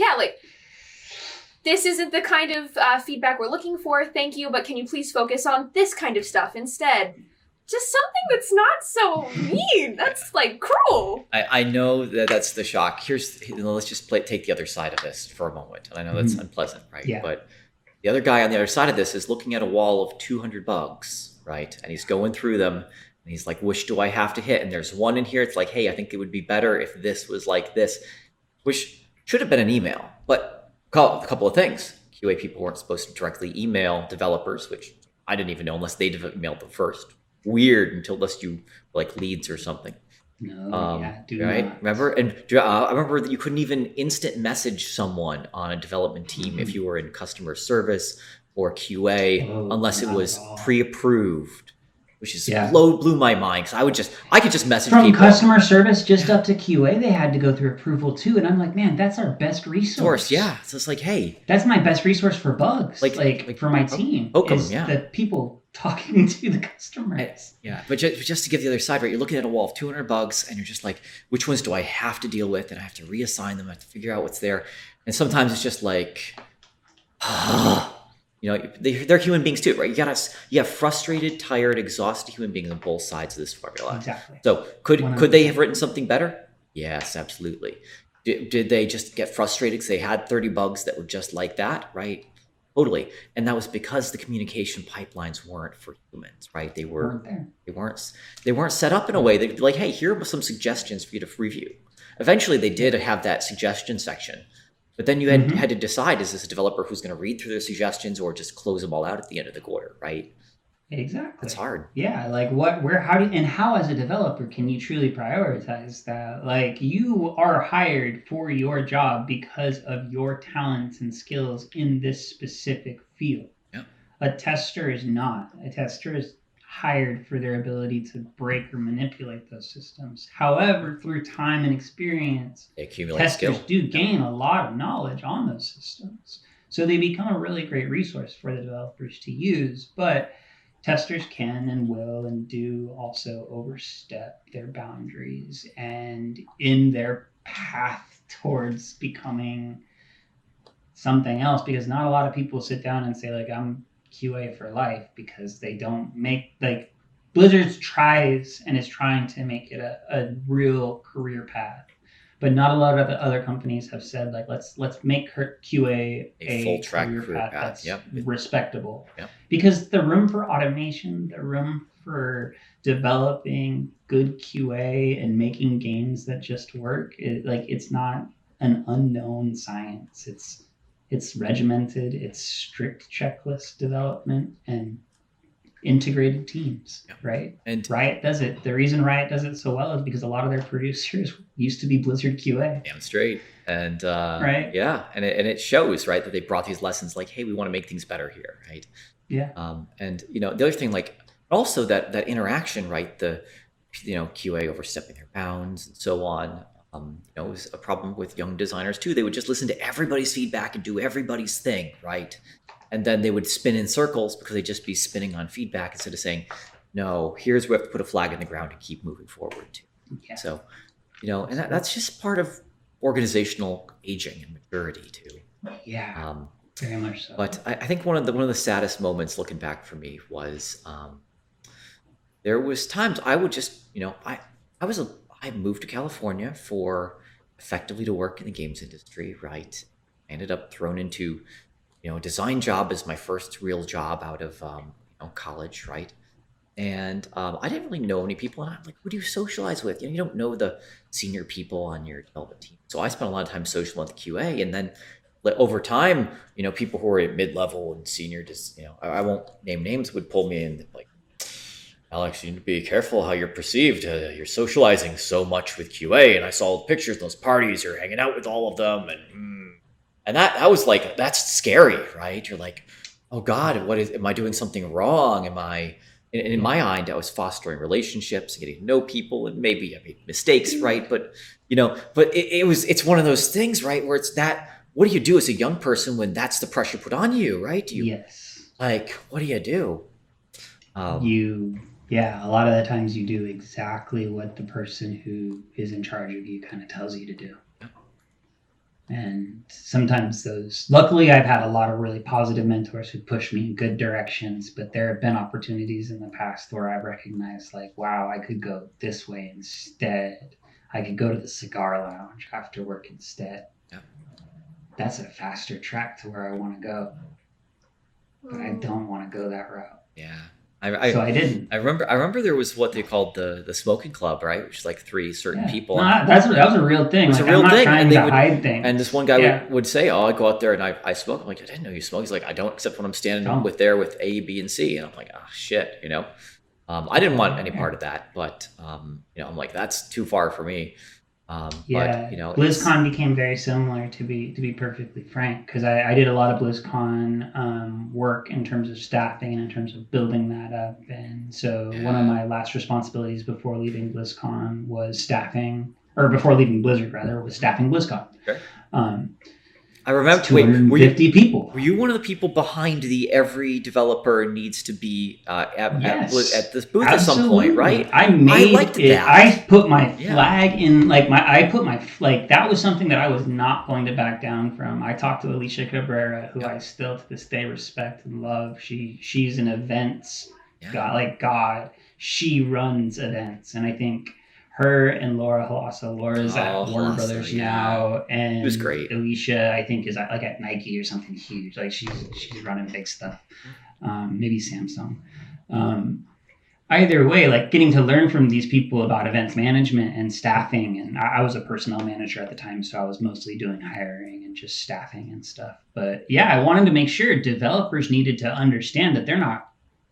this isn't the kind of feedback we're looking for. Thank you, but can you please focus on this kind of stuff instead? Just something that's not so mean. That's like cruel. I know that's the shock. Let's just take the other side of this for a moment. And I know that's unpleasant, right? Yeah. But the other guy on the other side of this is looking at a wall of 200 bugs, right? And he's going through them and he's like, which do I have to hit? And there's one in here. It's like, hey, I think it would be better if this was like this, which should have been an email. But a couple of things. QA people weren't supposed to directly email developers, which I didn't even know unless they emailed them first. Weird unless you like leads or something. No, do right? not. Remember? And I remember that you couldn't even instant message someone on a development team if you were in customer service or QA unless it was pre-approved, which is blew my mind because I could just message from people. Customer service just up to QA. They had to go through approval too, and I'm like, man, that's our best resource. Yeah, so it's like, hey, that's my best resource for bugs. Like for my team, is the people talking to the customers. But just to give the other side, right? You're looking at a wall of 200 bugs, and you're just like, which ones do I have to deal with? And I have to reassign them. I have to figure out what's there. And sometimes it's just like, they're human beings too, right? You have frustrated, tired, exhausted human beings on both sides of this formula. Exactly. So could they have written something better? Yes, absolutely. Did they just get frustrated because they had 30 bugs that were just like that, right? Totally. And that was because the communication pipelines weren't for humans, right? They weren't set up in a way that like, hey, here are some suggestions for you to review. Eventually they did have that suggestion section, But then you had to decide, is this a developer who's going to read through their suggestions or just close them all out at the end of the quarter, right? Exactly. It's hard. Yeah, like how as a developer can you truly prioritize that? Like, you are hired for your job because of your talents and skills in this specific field. Yeah. A tester is not. A tester is hired for their ability to break or manipulate those systems. However, through time and experience, They accumulate testers skill. do gain a lot of knowledge on those systems. So they become a really great resource for the developers to use. But testers can and will and do also overstep their boundaries and in their path towards becoming something else, because not a lot of people sit down and say, like, I'm QA for life, because they don't make, like, Blizzard tries and is trying to make it a real career path, but not a lot of the other companies have said, like, let's make her QA A full track career career path path. that's respectable. Yep. Because the room for automation, the room for developing good QA and making games that just work, it's not an unknown science. It's regimented, it's strict checklist development and integrated teams, right? And Riot does it. The reason Riot does it so well is because a lot of their producers used to be Blizzard QA. damn straight. And Right. yeah, and it shows, right, that they brought these lessons like, hey, we want to make things better here, right? Yeah. And the other thing, like, also that interaction, right, the QA overstepping their bounds and so on. It was a problem with young designers too. They would just listen to everybody's feedback and do everybody's thing, right? And then they would spin in circles because they'd just be spinning on feedback instead of saying, no, here's where we have to put a flag in the ground and keep moving forward too. Yeah. So, and that's just part of organizational aging and maturity too. Yeah. Very much so. But I think one of the saddest moments looking back for me was there was times I would just, I moved to California effectively to work in the games industry, right? I ended up thrown into, a design job as my first real job out of college, right? And I didn't really know any people, and I'm like, who do you socialize with? You don't know the senior people on your development team. So I spent a lot of time social with the QA, and then over time, people who were at mid-level and senior, just I won't name names, would pull me in, like, Alex, you need to be careful how you're perceived. You're socializing so much with QA, and I saw all the pictures in those parties. You're hanging out with all of them, and that was like, that's scary, right? You're like, oh God, am I doing something wrong? Am I? In my mind, I was fostering relationships, getting to know people, and maybe I made mistakes, right? But it's one of those things, right, where it's that. What do you do as a young person when that's the pressure put on you, right? Yes. Like, what do you do? Yeah, a lot of the times you do exactly what the person who is in charge of you kind of tells you to do. And sometimes luckily I've had a lot of really positive mentors who push me in good directions, but there have been opportunities in the past where I've recognized, like, wow, I could go this way instead. I could go to the cigar lounge after work instead. Yeah. That's a faster track to where I want to go. But I don't want to go that route. Yeah. So I didn't. I remember there was what they called the smoking club, right? Which is like 3 certain people. No, that was a real thing. It was a real thing. And they would hide things. And this one guy would say, "Oh, I go out there and I smoke." I'm like, "I didn't know you smoke." He's like, "I don't, except when I'm standing with A, B, and C." And I'm like, "Oh shit," I didn't want any part of that, but I'm like, that's too far for me. But BlizzCon became very similar, to be perfectly frank, because I did a lot of BlizzCon work in terms of staffing and in terms of building that up. And so one of my last responsibilities before leaving BlizzCon was staffing, or before leaving Blizzard rather, was staffing BlizzCon. Okay. I remember 250 people. Were you one of the people behind the every developer needs to be at this booth at some point, right? I liked it. That. I put my flag in, that was something that I was not going to back down from. I talked to Alicia Cabrera, who I still to this day respect and love. She's an events god. She runs events, and I think her and Laura Halasso. Laura's at Warner Brothers now, and it was great. Alicia, I think, is at Nike or something huge. Like she's running big stuff. Maybe Samsung. either way, like getting to learn from these people about events management and staffing, and I was a personnel manager at the time, so I was mostly doing hiring and just staffing and stuff. But yeah, I wanted to make sure developers needed to understand that they're not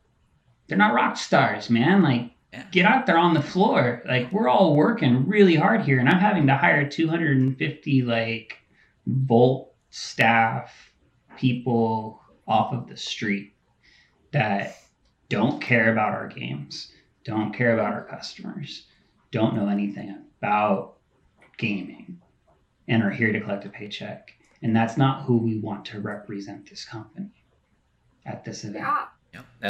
rock stars, man. Like, get out there on the floor. Like, we're all working really hard here, and I'm having to hire 250 like Volt staff people off of the street that don't care about our games, don't care about our customers, don't know anything about gaming, and are here to collect a paycheck. And that's not who we want to represent this company at this event. Yeah. And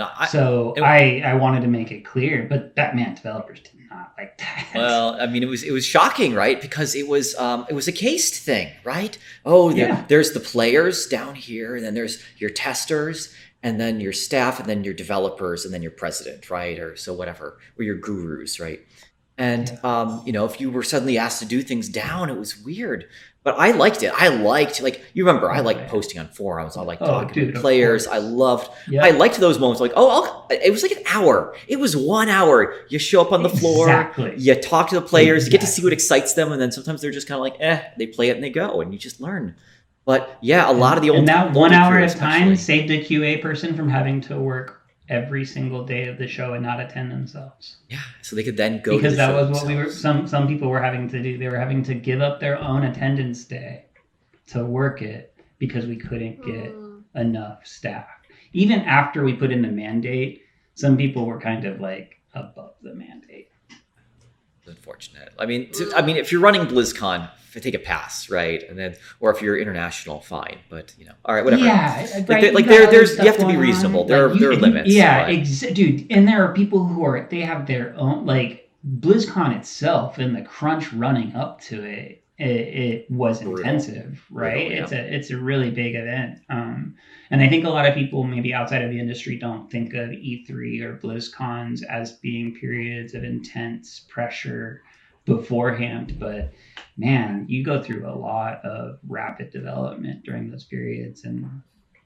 I wanted to make it clear, but developers did not like that. Well, I mean, it was shocking, right? Because it was a cased thing, right? Oh, there's the players down here, and then there's your testers, and then your staff, and then your developers, and then your president, right? Or so whatever, or your gurus, right? And if you were suddenly asked to do things down, it was weird. But I liked it. I liked, like, you remember, I liked posting on forums. I liked talking to players. I liked those moments. Like, it was like an hour. It was 1 hour. You show up on the floor. You talk to the players. You get to see what excites them. And then sometimes they're just kind of like, they play it and they go. And you just learn. But yeah, a lot of the old... And that 1 hour at a time saved a QA person from having to work every single day of the show and not attend themselves. Yeah, so they could then go because to the that show was what themselves. we were. Some people were having to do. They were having to give up their own attendance day to work it because we couldn't get enough staff. Even after we put in the mandate, some people were kind of like above the mandate. Unfortunate. I mean, if you're running BlizzCon, take a pass, right? And then, or if you're international, fine. But all right, whatever. Yeah, right. You have to be reasonable. There are limits. Yeah, dude. And there are people who they have their own, like, BlizzCon itself and the crunch running up to it. It was intensive, right? It's a really big event. And I think a lot of people maybe outside of the industry don't think of E3 or BlizzCons as being periods of intense pressure beforehand, but man, you go through a lot of rapid development during those periods, and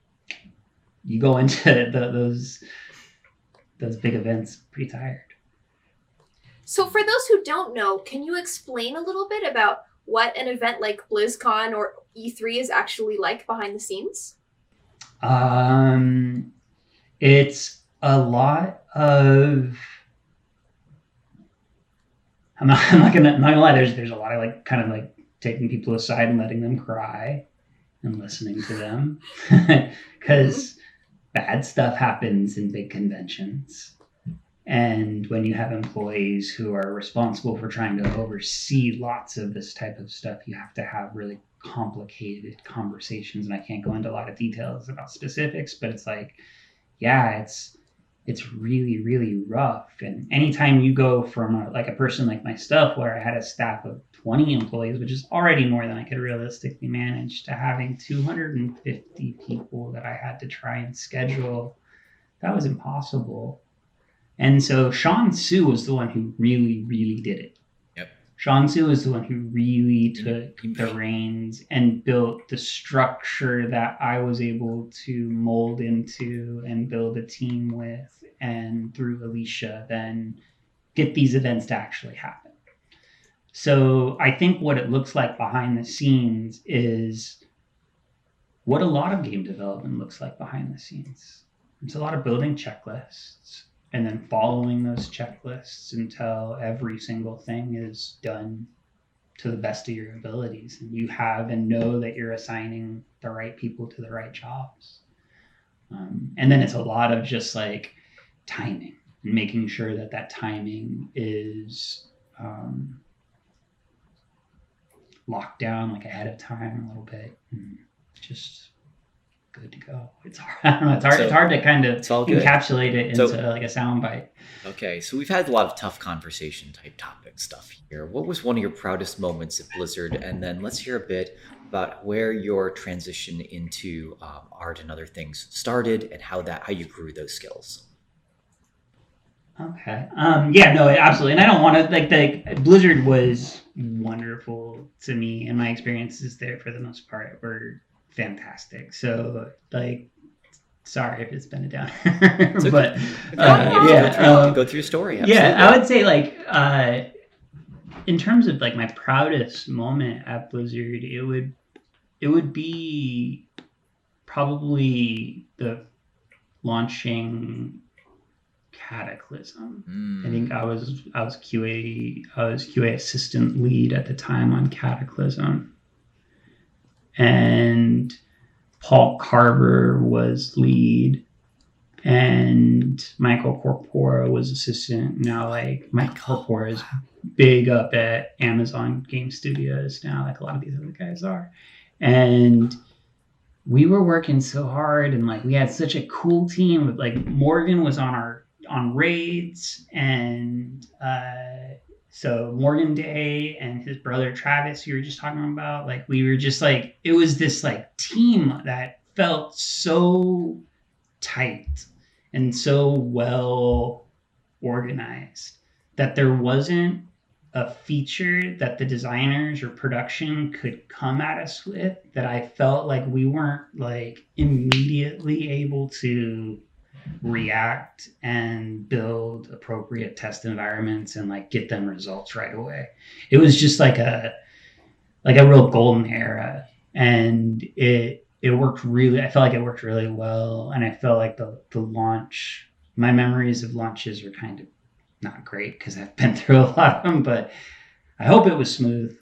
you go into those big events pretty tired. So for those who don't know, can you explain a little bit about what an event like BlizzCon or E3 is actually like behind the scenes? It's a lot of... I'm not gonna lie. There's a lot of like kind of like taking people aside and letting them cry and listening to them because bad stuff happens in big conventions. And when you have employees who are responsible for trying to oversee lots of this type of stuff, you have to have really complicated conversations. And I can't go into a lot of details about specifics, but it's like, yeah, it's really, really rough. And anytime you go from a person like myself, where I had a staff of 20 employees, which is already more than I could realistically manage, to having 250 people that I had to try and schedule, that was impossible. And so Sean Su was the one who really, really did it. Yep. Sean Su was the one who really took the reins and built the structure that I was able to mold into and build a team with, and through Alicia, then get these events to actually happen. So I think what it looks like behind the scenes is what a lot of game development looks like behind the scenes. It's a lot of building checklists and then following those checklists until every single thing is done to the best of your abilities. And you have and know that you're assigning the right people to the right jobs. And then it's a lot of just like timing and making sure that timing is locked down like ahead of time a little bit. And just good to go. It's hard. I don't know. It's hard to kind of encapsulate it into like a soundbite. Okay, so we've had a lot of tough conversation type topic stuff here. What was one of your proudest moments at Blizzard? And then let's hear a bit about where your transition into art and other things started, and how you grew those skills. Okay. Yeah. No. Absolutely. And I don't want to Blizzard was wonderful to me, and my experiences there for the most part were fantastic. So like sorry if it's been a downer, okay. but Go through your story. Absolutely. Yeah, I would say like in terms of like my proudest moment at Blizzard, it would be probably the launching Cataclysm. I think I was QA assistant lead at the time on Cataclysm, and Paul Carver was lead, and Michael Corpora was assistant. Now, like Michael Corpora is big up at Amazon Game Studios now, like a lot of these other guys are, and we were working so hard, and like we had such a cool team. With like Morgan was on raids, and so Morgan Day and his brother Travis, you were just talking about, like we were just like, it was this like team that felt so tight and so well organized that there wasn't a feature that the designers or production could come at us with that I felt like we weren't like immediately able to react and build appropriate test environments and like get them results right away. It was just like a real golden era, and it worked really. I felt like it worked really well, and I felt like the launch. My memories of launches are kind of not great because I've been through a lot of them, but I hope it was smooth.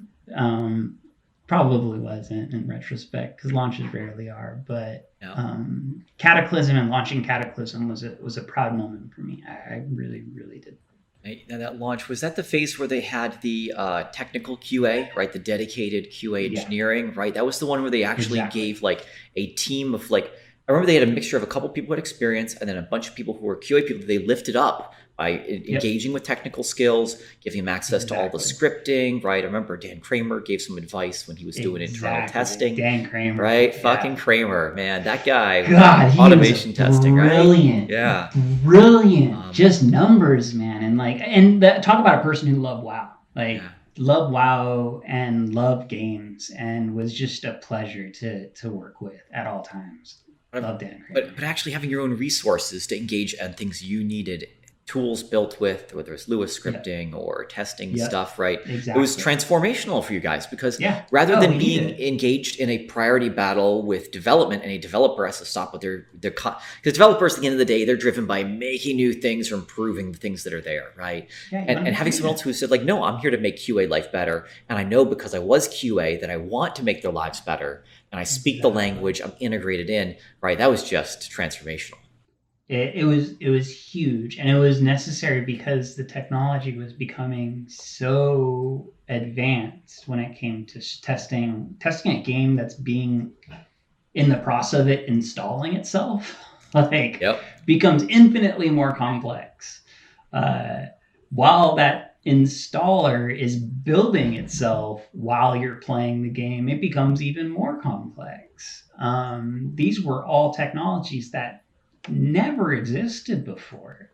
Probably wasn't in retrospect because launches rarely are, but Cataclysm and launching Cataclysm was a proud moment for me. I really, really did. Now that launch, was that the phase where they had the technical QA, right? The dedicated QA engineering, right? That was the one where they actually gave like a team of like, I remember they had a mixture of a couple people with experience and then a bunch of people who were QA people they lifted up by engaging with technical skills, giving them access to all the scripting, right? I remember Dan Kramer gave some advice when he was doing internal testing. Dan Kramer. Right? Yeah. Fucking Kramer, man. That guy. God, automation testing, brilliant, right? Yeah. Brilliant. Just numbers, man. And talk about a person who loved WoW. Loved WoW and loved games, and was just a pleasure to work with at all times. Love Dan Kramer. But actually having your own resources to engage on things you needed, tools built with, whether it's Lewis scripting or testing stuff, right? Exactly. It was transformational for you guys because rather than being engaged in a priority battle with development, and a developer has to stop with their because developers at the end of the day, they're driven by making new things or improving the things that are there, right? And having someone else who said like, no, I'm here to make QA life better. And I know because I was QA that I want to make their lives better. And I speak the language, I'm integrated in, right? That was just transformational. It was huge, and it was necessary because the technology was becoming so advanced when it came to testing a game that's being in the process of it installing itself, becomes infinitely more complex. While that installer is building itself while you're playing the game, it becomes even more complex. These were all technologies that never existed before,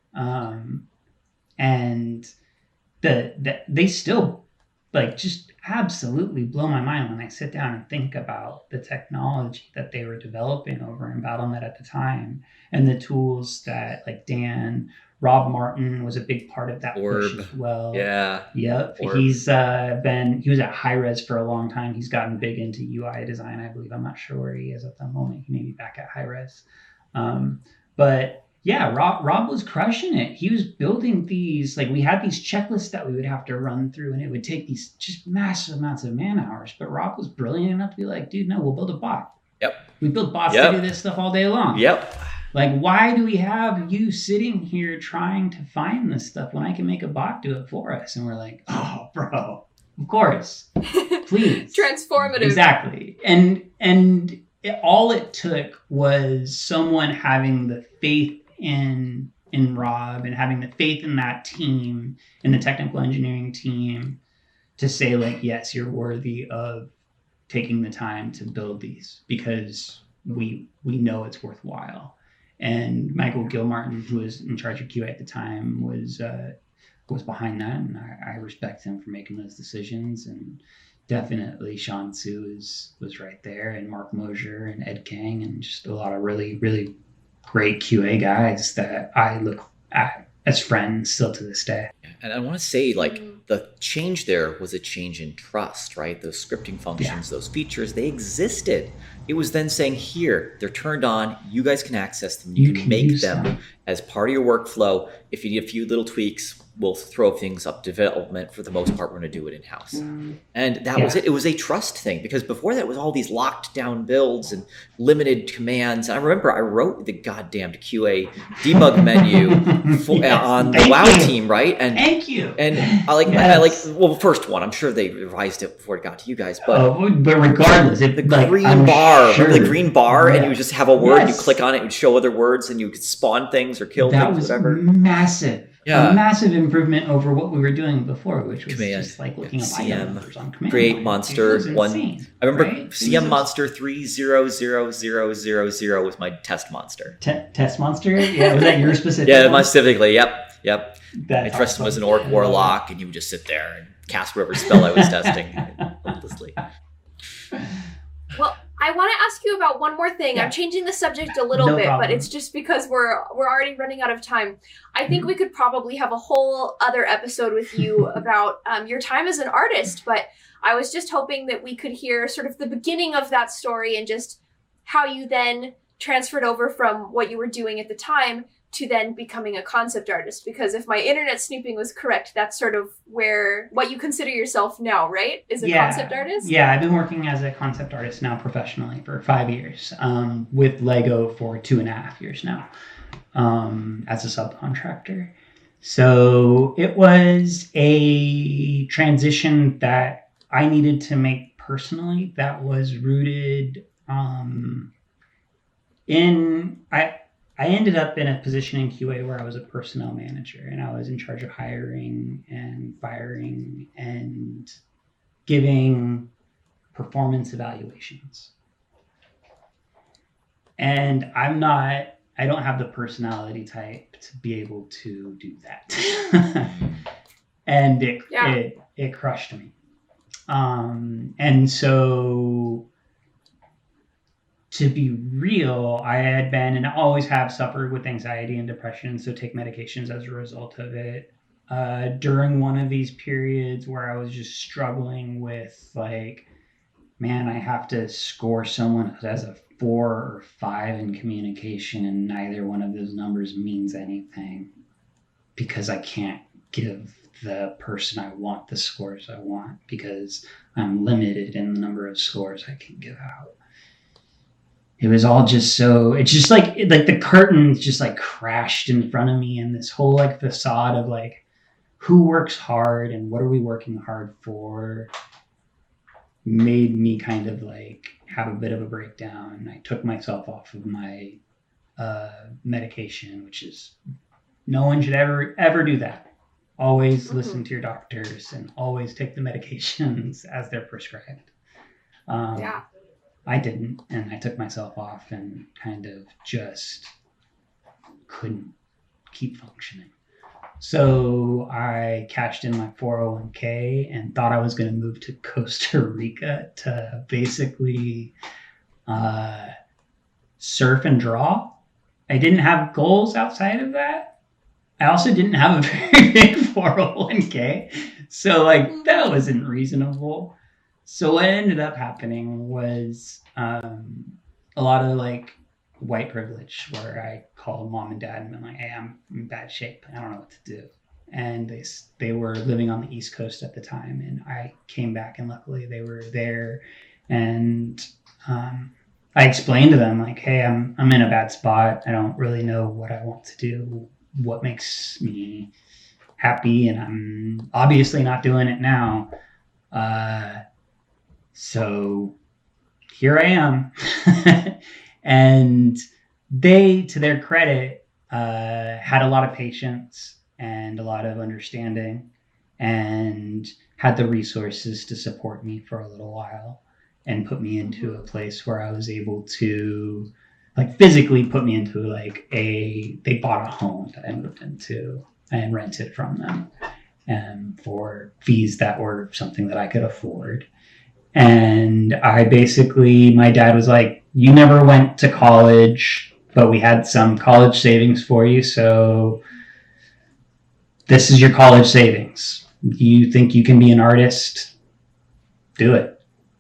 and they still like just absolutely blow my mind when I sit down and think about the technology that they were developing over in Battle.net at the time, and the tools that like Rob Martin was a big part of that push as well. Yep. Orb. He was at Hi-Rez for a long time. He's gotten big into UI design, I believe. I'm not sure where he is at the moment. He may be back at Hi-Rez. But yeah, Rob was crushing it. He was building these, like we had these checklists that we would have to run through, and it would take these just massive amounts of man hours. But Rob was brilliant enough to be like, dude, no, we'll build a bot. Yep. We build bots to do this stuff all day long. Yep. Like, why do we have you sitting here trying to find this stuff when I can make a bot do it for us? And we're like, oh, bro, of course, please. Transformative. Exactly. And all it took was someone having the faith in Rob and having the faith in that team, in the technical engineering team, to say like, yes, you're worthy of taking the time to build these because we know it's worthwhile. And Michael Gilmartin, who was in charge of QA at the time, was behind that, and I respect him for making those decisions. And definitely Sean Tzu was right there, and Mark Mosier and Ed Kang, and just a lot of really, really great QA guys that I look at as friends still to this day. And I want to say, like, the change there was a change in trust, right? Those scripting functions, those features, they existed. It was then saying, here, they're turned on. You guys can access them. You can make them as part of your workflow. If you need a few little tweaks, we'll throw things up development. For the most part, we're going to do it in-house. And that was it. It was a trust thing, because before that it was all these locked down builds and limited commands. And I remember I wrote the goddamn QA debug menu on the WoW team, right? And thank you. And I like well, the first one, I'm sure they revised it before it got to you guys, but regardless, the green bar, and you would just have a word, you click on it, it would show other words, and you could spawn things or kill things, whatever. Massive. Yeah. A massive improvement over what we were doing before, which was just like looking at CM, numbers on command. Create monster one. I remember CM monster 300000 was my test monster. Test monster? Yeah, was that your specific? Yeah, my specifically. Yep. That's I trusted him as an orc warlock, and he would just sit there and cast whatever spell I was testing hopelessly. Well, I want to ask you about one more thing. I'm changing the subject a little bit, but it's just because we're already running out of time. I think we could probably have a whole other episode with you about your time as an artist, but I was just hoping that we could hear sort of the beginning of that story and just how you then transferred over from what you were doing at the time to then becoming a concept artist. Because if my internet snooping was correct, that's sort of what you consider yourself now, right? Is a concept artist? Yeah, I've been working as a concept artist now professionally for 5 years, with Lego for 2.5 years now, as a subcontractor. So it was a transition that I needed to make personally that was rooted I ended up in a position in QA where I was a personnel manager, and I was in charge of hiring and firing and giving performance evaluations. And I don't have the personality type to be able to do that. And it crushed me. And so, to be real, I had been and always have suffered with anxiety and depression, so take medications as a result of it. During one of these periods where I was just struggling with, like, man, I have to score someone who has a 4 or 5 in communication, and neither one of those numbers means anything because I can't give the person I want the scores I want because I'm limited in the number of scores I can give out. It was all just it's just like the curtains just like crashed in front of me, and this whole like facade of like who works hard and what are we working hard for made me kind of like have a bit of a breakdown. I took myself off of my medication, which is no one should ever do that. Always listen to your doctors and always take the medications as they're prescribed. I didn't, and I took myself off and kind of just couldn't keep functioning. So I cashed in my 401k and thought I was going to move to Costa Rica to basically surf and draw. I didn't have goals outside of that. I also didn't have a very big 401k. So like that wasn't reasonable. So what ended up happening was a lot of like white privilege, where I called mom and dad and been like, hey, I'm in bad shape. I don't know what to do. And they were living on the East Coast at the time, and I came back, and luckily they were there. And I explained to them like, hey, I'm in a bad spot. I don't really know what I want to do, what makes me happy, and I'm obviously not doing it now. So here I am. And they, to their credit, had a lot of patience and a lot of understanding and had the resources to support me for a little while and put me into a place where I was able to like physically put me into like they bought a home that I moved into and rented from them for fees that were something that I could afford. And my dad was like, you never went to college but we had some college savings for you. So this is your college savings. You think you can be an artist? Do it.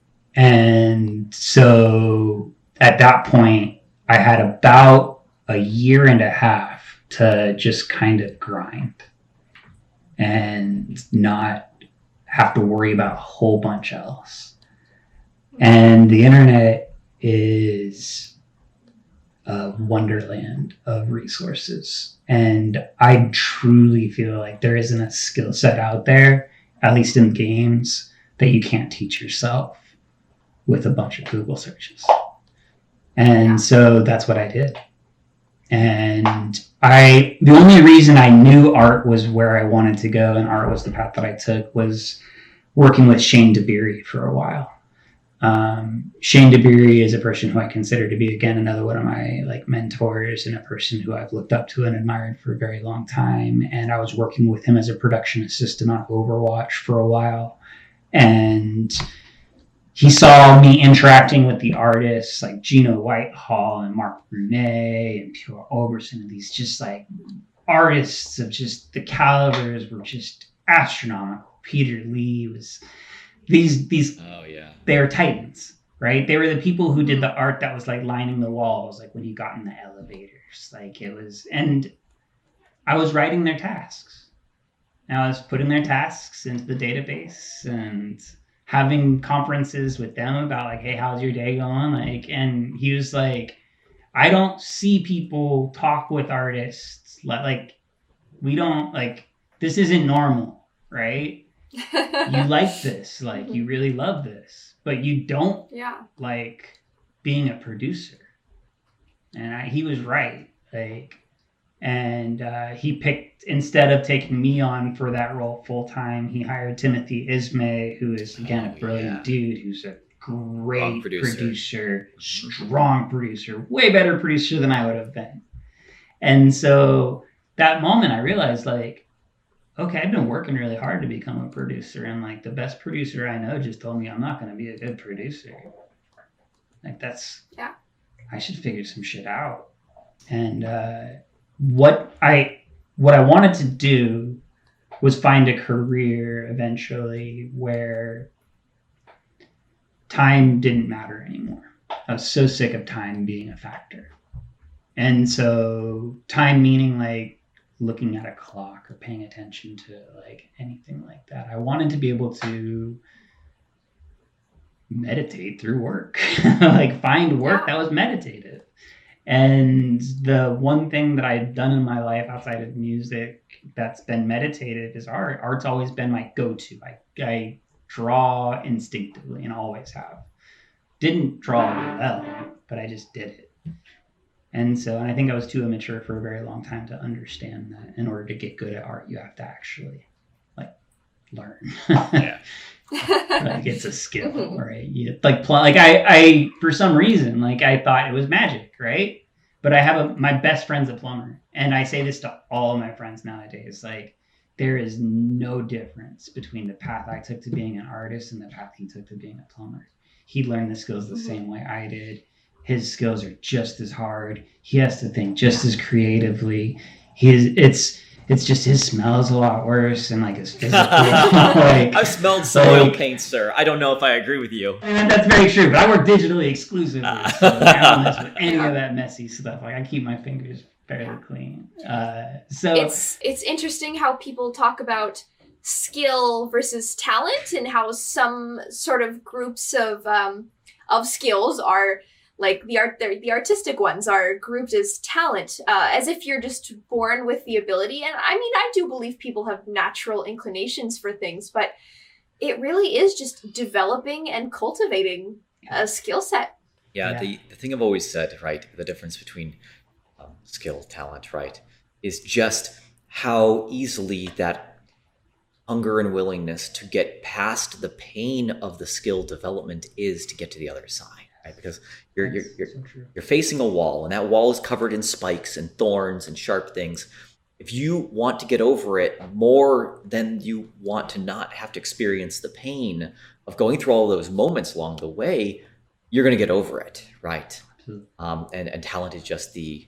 And so at that point, I had about a year and a half to just kind of grind and not have to worry about a whole bunch else. And the internet is a wonderland of resources. And I truly feel like there isn't a skill set out there, at least in games, that you can't teach yourself with a bunch of Google searches. And so that's what I did. And the only reason I knew art was where I wanted to go and art was the path that I took was working with Shane DeBerry for a while. Shane DeBerry is a person who I consider to be, again, another one of my like mentors and a person who I've looked up to and admired for a very long time. And I was working with him as a production assistant on Overwatch for a while. And he saw me interacting with the artists like Gino Whitehall and Mark Brunet and Pure Oberson, and these just like artists of just the calibers were just astronomical. Peter Lee was these they were titans, right? They were the people who did the art that was like lining the walls, like when you got in the elevators. Like it was, and I was writing their tasks. And I was putting their tasks into the database and having conferences with them about like, hey, how's your day going? Like, and he was like, I don't see people talk with artists like we don't like this isn't normal, right? You like this, like you really love this, but you don't like being a producer. And he was right, like, and he picked, instead of taking me on for that role full time, he hired Timothy Ismay, who is again a brilliant dude, who's a great producer, strong producer, way better producer than I would have been. And so that moment I realized like, okay, I've been working really hard to become a producer, and like the best producer I know just told me I'm not going to be a good producer. Like I should figure some shit out. And what I wanted to do was find a career eventually where time didn't matter anymore. I was so sick of time being a factor. And so time meaning like looking at a clock or paying attention to like anything like that. I wanted to be able to meditate through work, like find work that was meditative. And the one thing that I've done in my life outside of music that's been meditative is art. Art's always been my go-to. I draw instinctively and always have. Didn't draw well, but I just did it. And so, and I think I was too immature for a very long time to understand that in order to get good at art, you have to actually like learn. Like it's a skill, right? You like I for some reason, like I thought it was magic, right? But I have my best friend's a plumber, and I say this to all of my friends nowadays. Like there is no difference between the path I took to being an artist and the path he took to being a plumber. He learned the skills the same way I did. His skills are just as hard. He has to think just as creatively. It's just his smell is a lot worse and like his physical. Like, I've smelled some oil paint, sir. I don't know if I agree with you. And that's very true, but I work digitally exclusively, so I don't mess with any of that messy stuff. Like I keep my fingers fairly clean. So it's interesting how people talk about skill versus talent and how some sort of groups of skills are like the artistic ones are grouped as talent, as if you're just born with the ability. And I mean, I do believe people have natural inclinations for things, but it really is just developing and cultivating a skill set. Yeah. The thing I've always said, right, the difference between skill, talent, right, is just how easily that hunger and willingness to get past the pain of the skill development is to get to the other side. Right? Because you're facing a wall, and that wall is covered in spikes and thorns and sharp things. If you want to get over it more than you want to not have to experience the pain of going through all those moments along the way, you're going to get over it, right? And talent is just the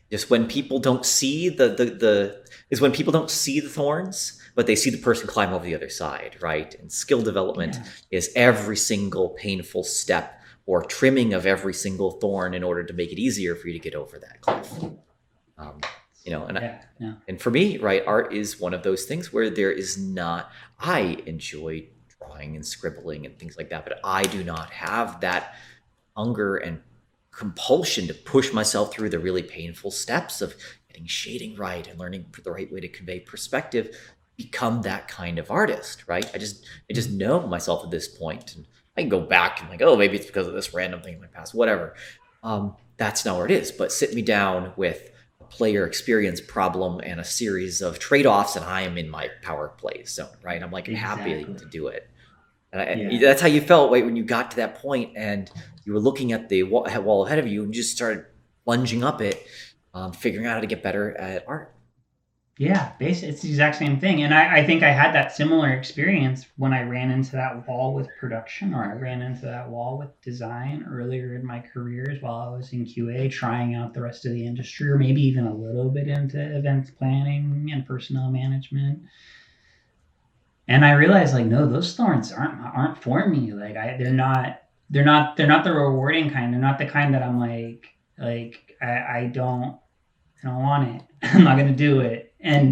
Just when people don't see is when people don't see the thorns, but they see the person climb over the other side, right? And skill development Yeah. is every single painful step or trimming of every single thorn in order to make it easier for you to get over that cliff. Yeah, no. And for me, right, art is one of those things where there is not, I enjoy drawing and scribbling and things like that, but I do not have that hunger and compulsion to push myself through the really painful steps of getting shading right and learning the right way to convey perspective, become that kind of artist, right? I just know myself at this point, and I can go back and like, oh, maybe it's because of this random thing in my past, whatever. That's not where it is. But sit me down with a player experience problem and a series of trade-offs, and I am in my power play zone, right? I'm like happy Exactly. to do it. And Yeah. that's how you felt, right, when you got to that point and you were looking at the wall ahead of you and you just started plunging up it, figuring out how to get better at art. Yeah, basically, it's the exact same thing. And I think I had that similar experience when I ran into that wall with production, or I ran into that wall with design earlier in my careers while I was in QA, trying out the rest of the industry, or maybe even a little bit into events planning and personnel management. And I realized, like, no, those thorns aren't for me. Like, they're not the rewarding kind. They're not the kind that I'm like I don't want it. I'm not gonna do it. And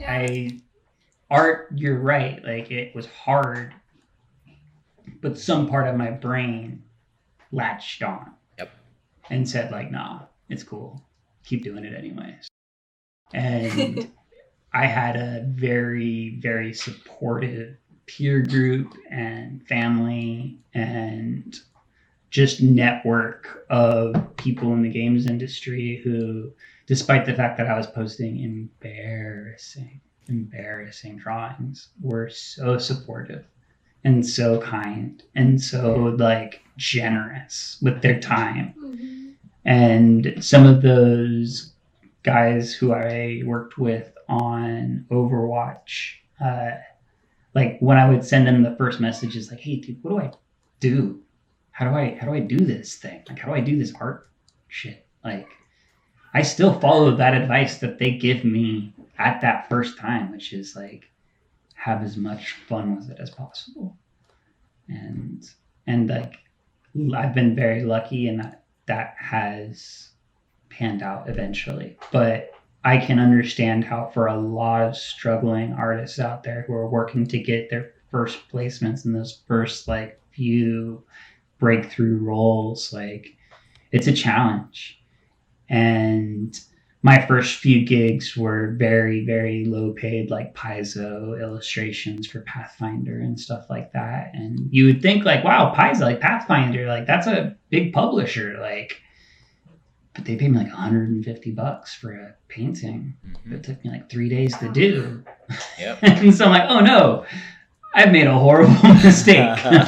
art, you're right. Like, it was hard, but some part of my brain latched on. Yep. And said, like, nah, it's cool. Keep doing it anyways. And I had a very, very supportive peer group and family and just network of people in the games industry who, despite the fact that I was posting embarrassing drawings, were so supportive and so kind and so like generous with their time. Mhm. And some of those guys who I worked with on Overwatch, like when I would send them the first messages, like, "Hey, dude, what do I do? How do I do this thing? Like, how do I do this art shit?" Like, I still follow that advice that they give me at that first time, which is like, have as much fun with it as possible. And like, I've been very lucky in that has panned out eventually. But I can understand how for a lot of struggling artists out there who are working to get their first placements in those first like few breakthrough roles, like, it's a challenge. And my first few gigs were very, very low paid, like Paizo illustrations for Pathfinder and stuff like that. And you would think, like, wow, Paizo, like Pathfinder, like that's a big publisher, like, but they paid me like $150 for a painting. It took me like 3 days to do. Yep. And so I'm like, oh no, I've made a horrible mistake.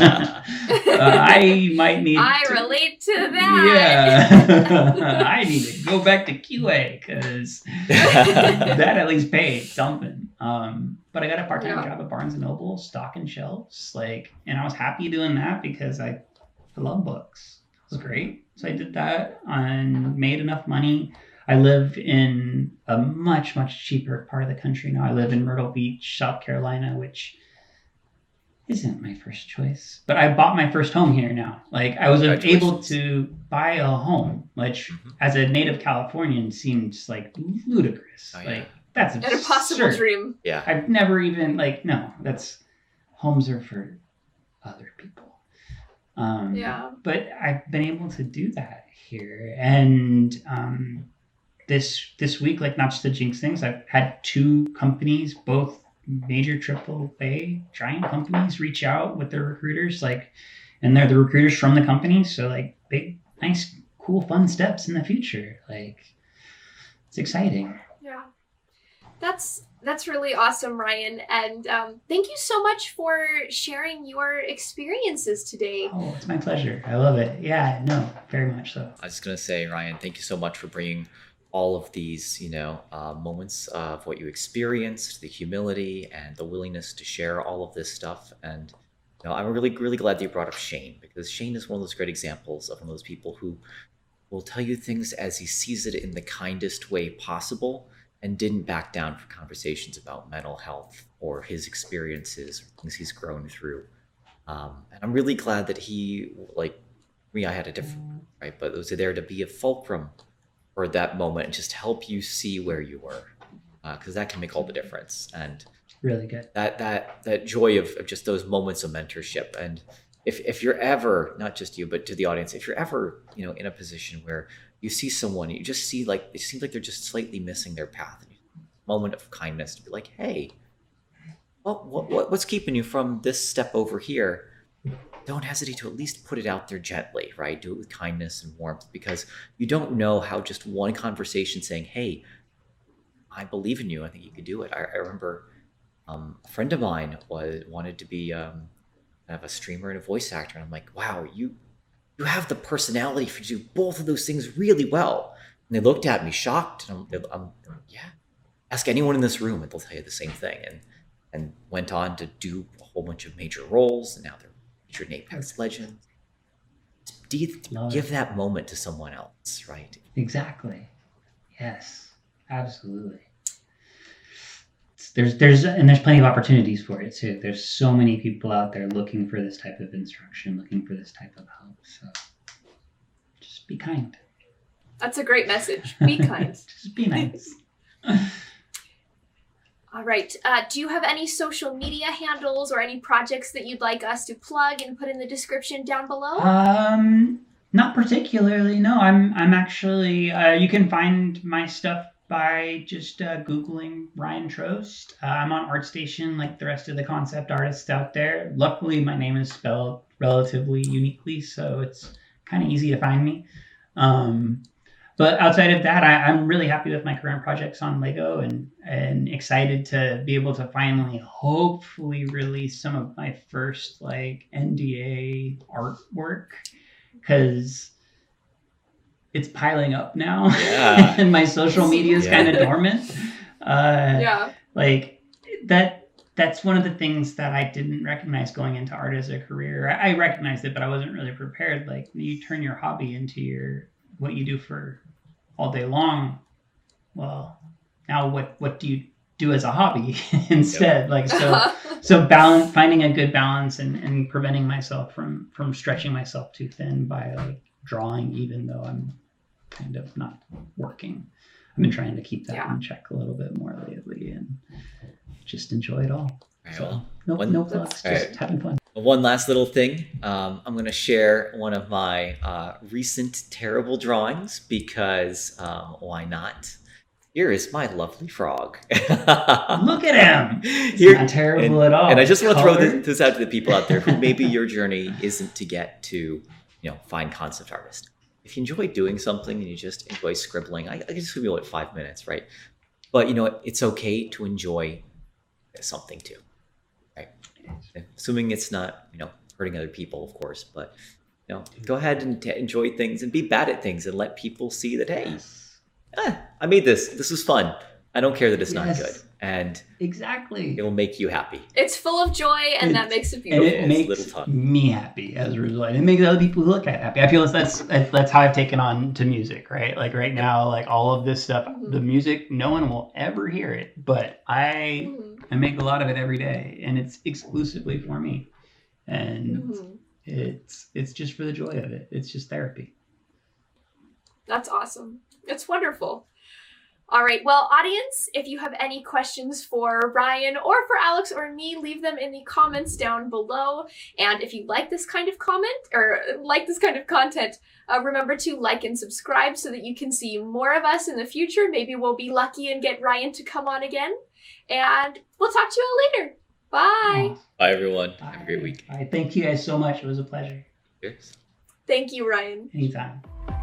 I might need I relate to that. Yeah. I need to go back to QA because that at least paid something. But I got a part-time job at Barnes & Noble, stocking shelves, like, and I was happy doing that because I love books. It was great. So I did that and made enough money. I live in a much, much cheaper part of the country now. I live in Myrtle Beach, South Carolina, which isn't my first choice. But I bought my first home here now. Like, I was able to buy a home, which as a native Californian seems like ludicrous. Oh, yeah. Like, that's An impossible absurd. dream. Yeah. I've never even, like, no, homes are for other people. Yeah. But I've been able to do that here. And this week, like, not just to jinx things, I've had 2 companies, both major AAA giant companies, reach out with their recruiters, like, and they're the recruiters from the company. So, like, big, nice, cool, fun steps in the future. Like, it's exciting. Yeah. That's really awesome, Ryan. And thank you so much for sharing your experiences today. Oh, it's my pleasure. I love it. Yeah, no, very much so. I was going to say, Ryan, thank you so much for bringing all of these, moments of what you experienced, the humility and the willingness to share all of this stuff. And I'm really, really glad that you brought up Shane, because Shane is one of those great examples of one of those people who will tell you things as he sees it in the kindest way possible, and didn't back down for conversations about mental health or his experiences or things he's grown through. And I'm really glad that he, like me, I had a different, right? But was there to be a fulcrum for that moment and just help you see where you were, because that can make all the difference. And Really good. that joy of just those moments of mentorship. And if you're ever, not just you, but to the audience, if you're ever, in a position where you see someone, you just see like, it seems like they're just slightly missing their path. Moment of kindness to be like, hey, what's keeping you from this step over here? Don't hesitate to at least put it out there gently, right? Do it with kindness and warmth, because you don't know how just one conversation saying, hey, I believe in you, I think you could do it. I remember a friend of mine wanted to be kind of a streamer and a voice actor, and I'm like, wow, you have the personality to do both of those things really well. And they looked at me shocked, and I'm yeah. Ask anyone in this room and they'll tell you the same thing. And went on to do a whole bunch of major roles, and now they're featured in Apex Legends. Give that moment to someone else, right? Exactly. Yes, absolutely. There's plenty of opportunities for it too. There's so many people out there looking for this type of instruction, looking for this type of help. So just be kind. That's a great message. Be kind. Just be nice. All right. Do you have any social media handles or any projects that you'd like us to plug and put in the description down below? Not particularly. No, I'm actually. You can find my stuff by just Googling Ryan Trost. I'm on ArtStation like the rest of the concept artists out there. Luckily, my name is spelled relatively uniquely, so it's kind of easy to find me. But outside of that, I'm really happy with my current projects on Lego and excited to be able to finally, hopefully, release some of my first like NDA artwork, because it's piling up now. Yeah. And my social media is kind of dormant. Like that's one of the things that I didn't recognize going into art as a career. I recognized it, but I wasn't really prepared. Like, you turn your hobby into what you do for all day long. Well, now what do you do as a hobby instead? Yep. So finding a good balance and preventing myself from stretching myself too thin by like drawing, even though I'm kind of not working. I've been trying to keep that in check a little bit more lately and just enjoy it all. Right, so no plugs, just having fun. One last little thing. I'm going to share one of my recent terrible drawings because why not? Here is my lovely frog. Look at him. It's not terrible at all. And I just want to throw this out to the people out there who maybe your journey isn't to get to, find concept artist. If you enjoy doing something and you just enjoy scribbling, I can just scribble at 5 minutes, right? But it's okay to enjoy something too, right? Assuming it's not, hurting other people, of course, but go ahead and enjoy things and be bad at things and let people see that, hey, I made this. This was fun. I don't care that it's not good. And exactly, it will make you happy. It's full of joy, and that makes it beautiful. And it makes me happy as a result. It makes other people who look at it happy. I feel that's how I've taken on to music, right? Like right now, like all of this stuff, the music, no one will ever hear it, but I make a lot of it every day, and it's exclusively for me. And it's just for the joy of it. It's just therapy. That's awesome. It's wonderful. All right. Well, audience, if you have any questions for Ryan or for Alex or me, leave them in the comments down below. And if you like this kind of comment or like this kind of content, remember to like and subscribe so that you can see more of us in the future. Maybe we'll be lucky and get Ryan to come on again. And we'll talk to you all later. Bye. Bye, everyone. Have a great week. Thank you guys so much. It was a pleasure. Cheers. Thank you, Ryan. Anytime.